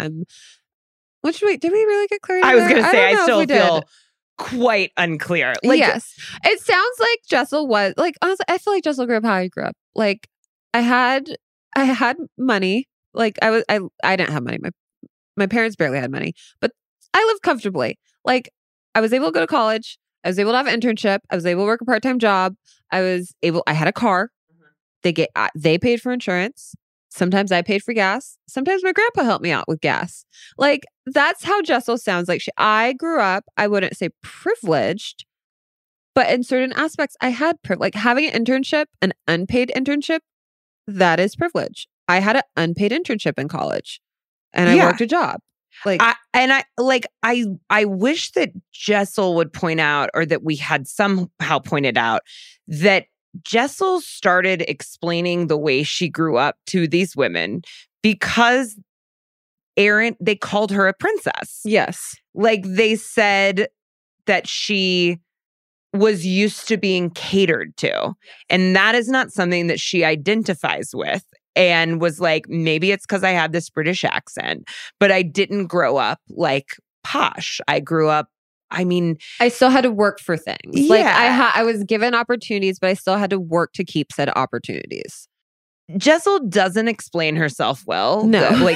Speaker 2: Wait, did we really get clarity?
Speaker 8: I was going to say, I still feel quite unclear.
Speaker 2: Like, yes. It sounds like Jessel was, like, honestly, I feel like Jessel grew up how I grew up. Like, I had money. Like, I didn't have money. My parents barely had money, but I lived comfortably. Like, I was able to go to college. I was able to have an internship. I was able to work a part-time job. I had a car. They paid for insurance. Sometimes I paid for gas. Sometimes my grandpa helped me out with gas. Like, that's how Jessel sounds like. I grew up, I wouldn't say privileged, but in certain aspects, I had privilege. Like, having an internship, an unpaid internship, that is privilege. I had an unpaid internship in college, and I worked a job. Like,
Speaker 8: I wish that Jessel would point out, or that we had somehow pointed out, that Jessel started explaining the way she grew up to these women because they called her a princess.
Speaker 2: Yes.
Speaker 8: Like, they said that she was used to being catered to. And that is not something that she identifies with. And was like, maybe it's because I had this British accent, but I didn't grow up like posh. I grew up,
Speaker 2: I still had to work for things.
Speaker 8: Yeah.
Speaker 2: Like, I was given opportunities, but I still had to work to keep said opportunities.
Speaker 8: Jessel doesn't explain herself well.
Speaker 2: No.
Speaker 8: Like,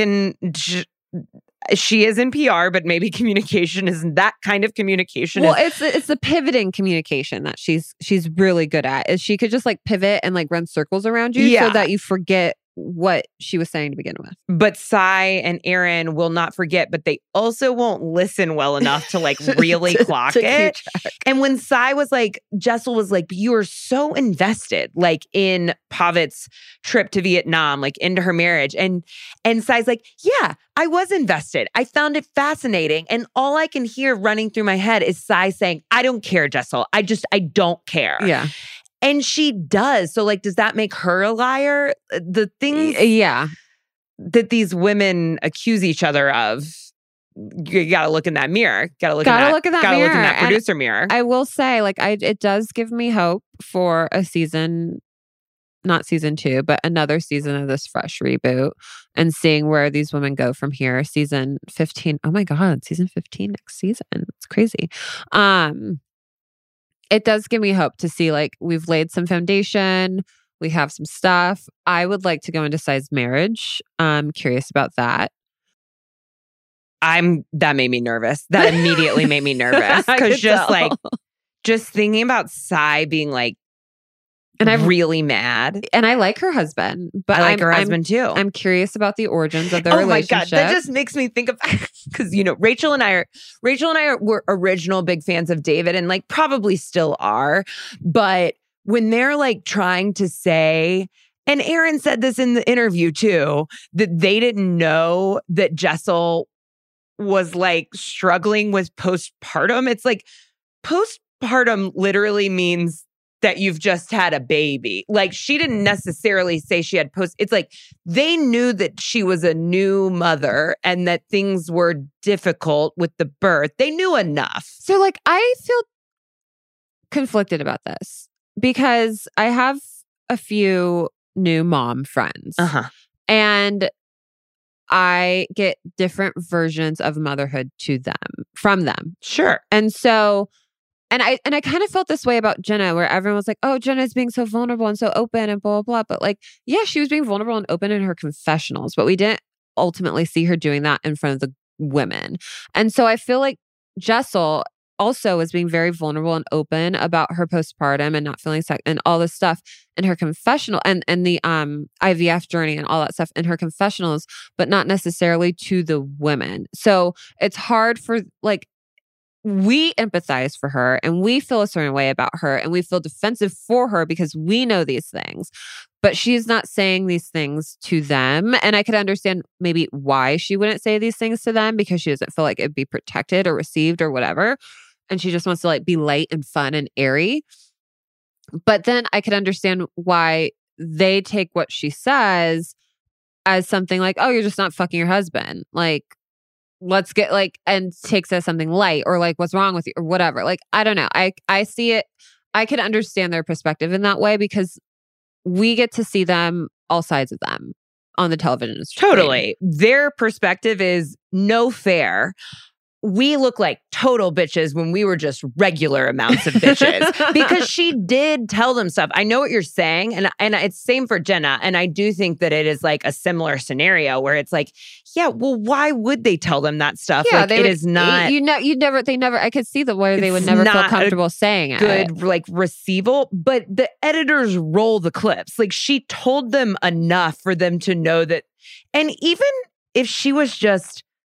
Speaker 8: she is in PR, but maybe communication isn't that kind of communication.
Speaker 2: Well, it's the pivoting communication that she's really good at. Is she could just like pivot and like run circles around you so that you forget what she was saying to begin with.
Speaker 8: But Sai and Aaron will not forget, but they also won't listen well enough to like really clock it. And when Sai was like, Jessel was like, you are so invested, like in Pavit's trip to Vietnam, like into her marriage. And Sai's like, yeah, I was invested. I found it fascinating. And all I can hear running through my head is Sai saying, I don't care, Jessel. I don't care.
Speaker 2: Yeah.
Speaker 8: And she does. So, like, does that make her a liar? The things that these women accuse each other of, you got to look in that mirror. Got to look in that producer mirror.
Speaker 2: I will say, like, it does give me hope for a season, not season 2, but another season of this fresh reboot, and seeing where these women go from here. Season 15. Oh my God, season 15 next season. It's crazy. It does give me hope to see, like, we've laid some foundation. We have some stuff. I would like to go into Sai's marriage. I'm curious about that.
Speaker 8: That made me nervous. That immediately made me nervous. Because just thinking about Sai being like
Speaker 2: And I'm
Speaker 8: really mad.
Speaker 2: And I like her husband, but
Speaker 8: I like her husband too.
Speaker 2: I'm curious about the origins of their relationship.
Speaker 8: Oh my God. That just makes me think of, because, Rachel and I were original big fans of David and like probably still are. But when they're like trying to say, and Aaron said this in the interview too, that they didn't know that Jessel was like struggling with postpartum. It's like postpartum literally means that you've just had a baby. Like she didn't necessarily say she had it's like they knew that she was a new mother and that things were difficult with the birth. They knew enough.
Speaker 2: So like I feel conflicted about this because I have a few new mom friends. And I get different versions of motherhood from them.
Speaker 8: Sure.
Speaker 2: And so and I kind of felt this way about Jenna, where everyone was like, oh, Jenna's being so vulnerable and so open and blah, blah, blah. But like, yeah, she was being vulnerable and open in her confessionals, but we didn't ultimately see her doing that in front of the women. And so I feel like Jessel also was being very vulnerable and open about her postpartum and not feeling sick and all this stuff in her confessional and the IVF journey and all that stuff in her confessionals, but not necessarily to the women. So it's hard for like, we empathize for her and we feel a certain way about her and we feel defensive for her because we know these things, but she's not saying these things to them. And I could understand maybe why she wouldn't say these things to them, because she doesn't feel like it'd be protected or received or whatever. And she just wants to like be light and fun and airy. But then I could understand why they take what she says as something like, oh, you're just not fucking your husband. Like, let's get like, and takes as something light or like, what's wrong with you or whatever. Like, I don't know. I see it. I could understand their perspective in that way because we get to see them, all sides of them on the television screen.
Speaker 8: Totally. Their perspective is no fair. We look like total bitches when we were just regular amounts of bitches because she did tell them stuff. I know what you're saying. And it's same for Jenna. And I do think that it is like a similar scenario where it's like, yeah, well, why would they tell them that stuff?
Speaker 2: Yeah,
Speaker 8: like it is not.
Speaker 2: I could see where they would never feel comfortable saying it.
Speaker 8: Good, like receival, but the editors roll the clips. Like she told them enough for them to know that. And even if she was just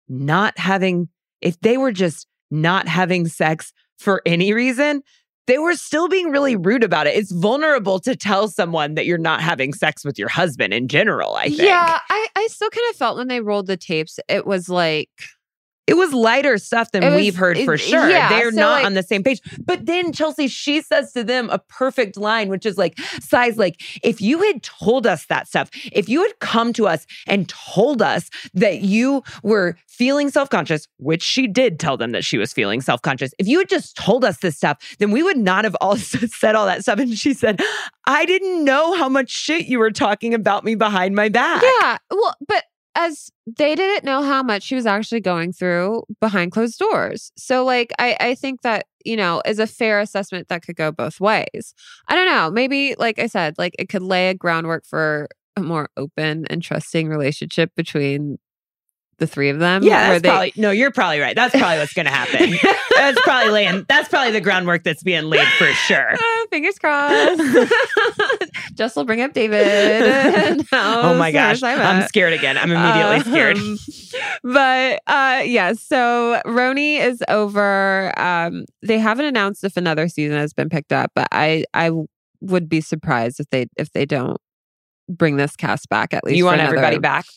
Speaker 8: if they were just not having sex for any reason, they were still being really rude about it. It's vulnerable to tell someone that you're not having sex with your husband in general, I think.
Speaker 2: Yeah, I still kind of felt when they rolled the tapes, it was like...
Speaker 8: It was lighter stuff than we've heard for sure.
Speaker 2: Yeah,
Speaker 8: they're
Speaker 2: so
Speaker 8: not
Speaker 2: like,
Speaker 8: on the same page. But then Chelsea, she says to them a perfect line, which is like, Si's like, if you had told us that stuff, if you had come to us and told us that you were feeling self-conscious, which she did tell them that she was feeling self-conscious, if you had just told us this stuff, then we would not have all said all that stuff. And she said, I didn't know how much shit you were talking about me behind my back.
Speaker 2: Yeah, well, but as they didn't know how much she was actually going through behind closed doors. So like, I think that, is a fair assessment that could go both ways. I don't know. Maybe, like I said, like it could lay a groundwork for a more open and trusting relationship between the three of them.
Speaker 8: Yeah, you're probably right. That's probably what's going to happen. That's probably the groundwork that's being laid for sure.
Speaker 2: Fingers crossed. Jess will bring up David.
Speaker 8: Oh my gosh. I'm scared again. I'm immediately scared.
Speaker 2: But so Roni is over. They haven't announced if another season has been picked up, but I would be surprised if they don't bring this cast back at least.
Speaker 8: You want everybody back?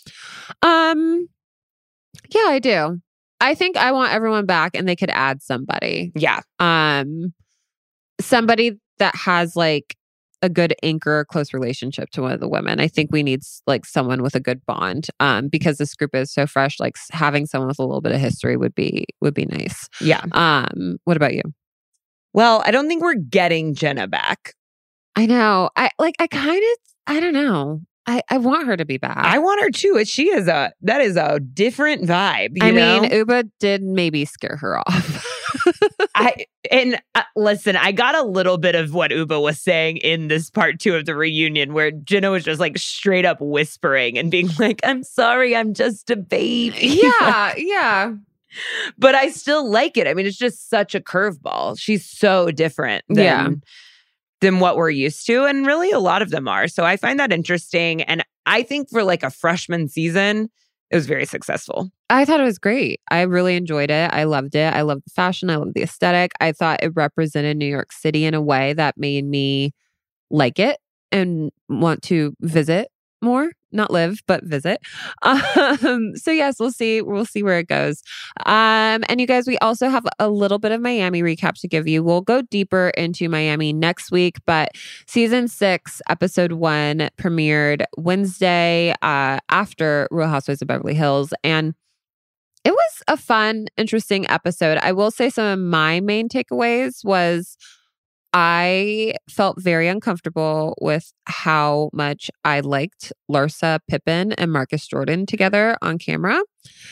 Speaker 2: Yeah, I do. I think I want everyone back and they could add somebody.
Speaker 8: Yeah.
Speaker 2: Somebody that has like a good anchor, close relationship to one of the women. I think we need like someone with a good bond. Because this group is so fresh, like having someone with a little bit of history would be nice.
Speaker 8: Yeah.
Speaker 2: What about you?
Speaker 8: Well, I don't think we're getting Jenna back.
Speaker 2: I know. I don't know. I want her to be back.
Speaker 8: I want her too. That is a different vibe.
Speaker 2: I mean, Uba did maybe scare her off.
Speaker 8: Listen, I got a little bit of what Uba was saying in this part 2 of the reunion, where Jenna was just like straight up whispering and being like, "I'm sorry, I'm just a baby."
Speaker 2: Yeah.
Speaker 8: But I still like it. I mean, it's just such a curveball. She's so different than than what we're used to. And really a lot of them are. So I find that interesting. And I think for like a freshman season, it was very successful.
Speaker 2: I thought it was great. I really enjoyed it. I loved it. I loved the fashion. I loved the aesthetic. I thought it represented New York City in a way that made me like it and want to visit more. Not live, but visit. So yes, we'll see. We'll see where it goes. And you guys, we also have a little bit of Miami recap to give you. We'll go deeper into Miami next week, but season 6, episode 1 premiered Wednesday after Real Housewives of Beverly Hills. And it was a fun, interesting episode. I will say some of my main takeaways was I felt very uncomfortable with how much I liked Larsa Pippen and Marcus Jordan together on camera.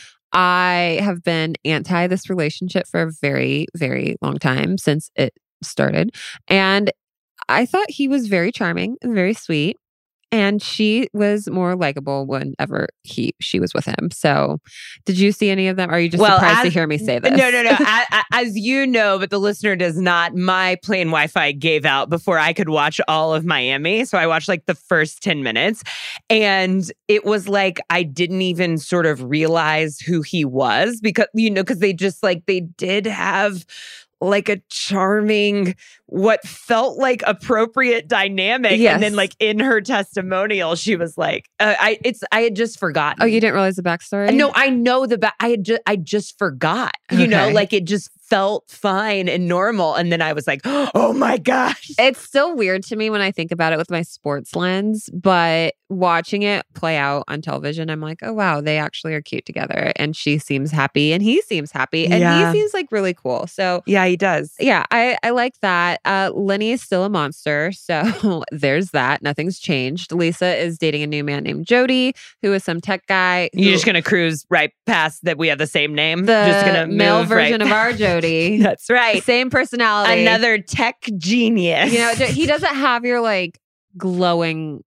Speaker 2: I have been anti this relationship for a very, very long time, since it started. And I thought he was very charming and very sweet. And she was more likable whenever she was with him. So did you see any of them? Or are you just surprised to hear me say this?
Speaker 8: No. As you know, but the listener does not, my plain Wi-Fi gave out before I could watch all of Miami. So I watched like the first 10 minutes. And it was like, I didn't even sort of realize who he was because, because they did have like a charming, what felt like appropriate dynamic.
Speaker 2: Yes.
Speaker 8: And then like in her testimonial, she was like, I had just forgotten.
Speaker 2: Oh, you didn't realize the backstory?
Speaker 8: No, I know I just forgot, like it just felt fine and normal. And then I was like, oh my gosh.
Speaker 2: It's still weird to me when I think about it with my sports lens, but watching it play out on television, I'm like, oh wow, they actually are cute together. And she seems happy and he seems happy and he seems like really cool. So
Speaker 8: yeah, he does.
Speaker 2: Yeah, I like that. Lenny is still a monster. So there's that. Nothing's changed. Lisa is dating a new man named Jody, who is some tech guy.
Speaker 8: You're just going to cruise right past that we have the same name?
Speaker 2: The
Speaker 8: just gonna
Speaker 2: male version of our Jody.
Speaker 8: That's right.
Speaker 2: Same personality.
Speaker 8: Another tech genius.
Speaker 2: He doesn't have your like glowing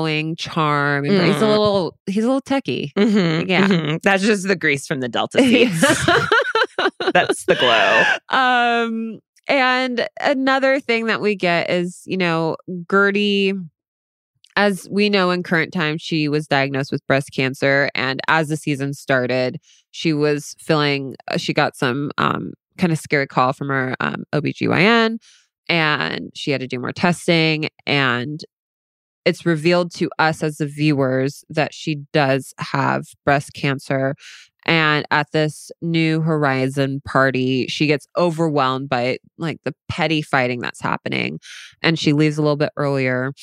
Speaker 2: charm. He's a little techie.
Speaker 8: Mm-hmm,
Speaker 2: yeah.
Speaker 8: Mm-hmm. That's just the grease from the Delta seats. That's the glow.
Speaker 2: And another thing that we get is, Gertie, as we know in current time, she was diagnosed with breast cancer. And as the season started, she was she got some kind of scary call from her OBGYN, and she had to do more testing. And it's revealed to us as the viewers that she does have breast cancer. And at this New Horizon party, she gets overwhelmed by like the petty fighting that's happening. And she leaves a little bit earlier.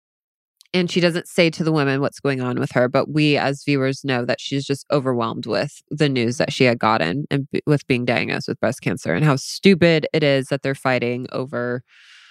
Speaker 2: And she doesn't say to the women what's going on with her, but we as viewers know that she's just overwhelmed with the news that she had gotten and with being diagnosed with breast cancer, and how stupid it is that they're fighting over,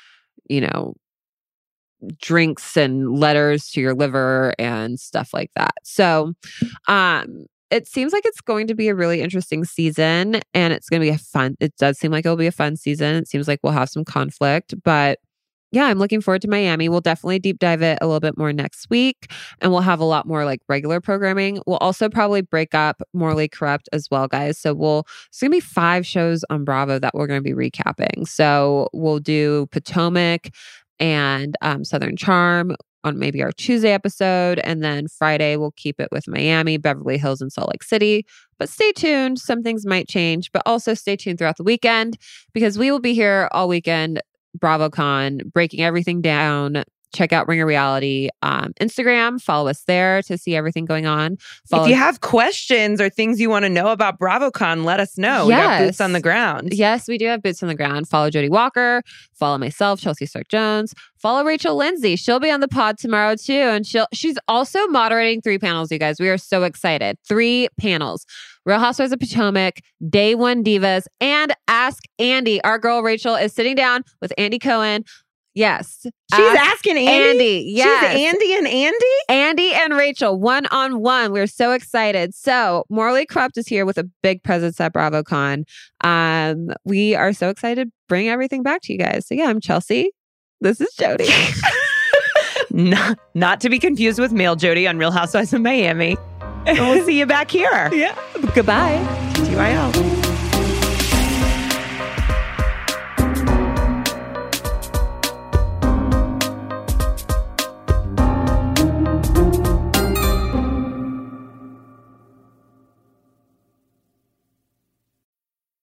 Speaker 2: drinks and letters to your liver and stuff like that. So, it seems like it's going to be a really interesting season, and it's going to be it does seem like it'll be a fun season. It seems like we'll have some conflict, but yeah, I'm looking forward to Miami. We'll definitely deep dive it a little bit more next week, and we'll have a lot more like regular programming. We'll also probably break up Morally Corrupt as well, guys. So it's going to be 5 shows on Bravo that we're going to be recapping. So we'll do Potomac and Southern Charm on maybe our Tuesday episode. And then Friday, we'll keep it with Miami, Beverly Hills, and Salt Lake City. But stay tuned. Some things might change, but also stay tuned throughout the weekend, because we will be here all weekend, BravoCon, breaking everything down. Check out Ringer Reality Instagram. Follow us there to see everything going on.
Speaker 8: If you have questions or things you want to know about BravoCon, let us know. We got boots on the ground.
Speaker 2: Yes, we do have boots on the ground. Follow Jody Walker. Follow myself, Chelsea Stark-Jones. Follow Rachel Lindsay. She'll be on the pod tomorrow too. And she's also moderating 3 panels, you guys. We are so excited. 3 panels. Real Housewives of Potomac, Day One Divas, and Ask Andy. Our girl Rachel is sitting down with Andy Cohen. Yes.
Speaker 8: She's asking Andy?
Speaker 2: Yes.
Speaker 8: She's Andy and Andy?
Speaker 2: Andy and Rachel, one-on-one. We're so excited. So Morally Corrupt is here with a big presence at BravoCon. We are so excited to bring everything back to you guys. So yeah, I'm Chelsea. This is Jody.
Speaker 8: Not to be confused with male Jody on Real Housewives of Miami. And we'll see you back here.
Speaker 2: Yeah. Goodbye.
Speaker 8: TYL.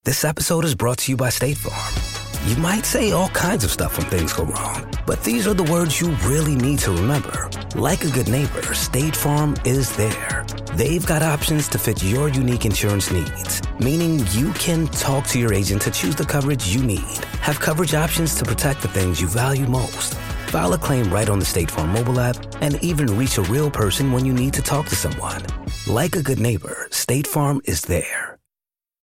Speaker 12: This episode is brought to you by State Farm. You might say all kinds of stuff when things go wrong, but these are the words you really need to remember. Like a good neighbor, State Farm is there. They've got options to fit your unique insurance needs, meaning you can talk to your agent to choose the coverage you need, have coverage options to protect the things you value most, file a claim right on the State Farm mobile app, and even reach a real person when you need to talk to someone. Like a good neighbor, State Farm is there.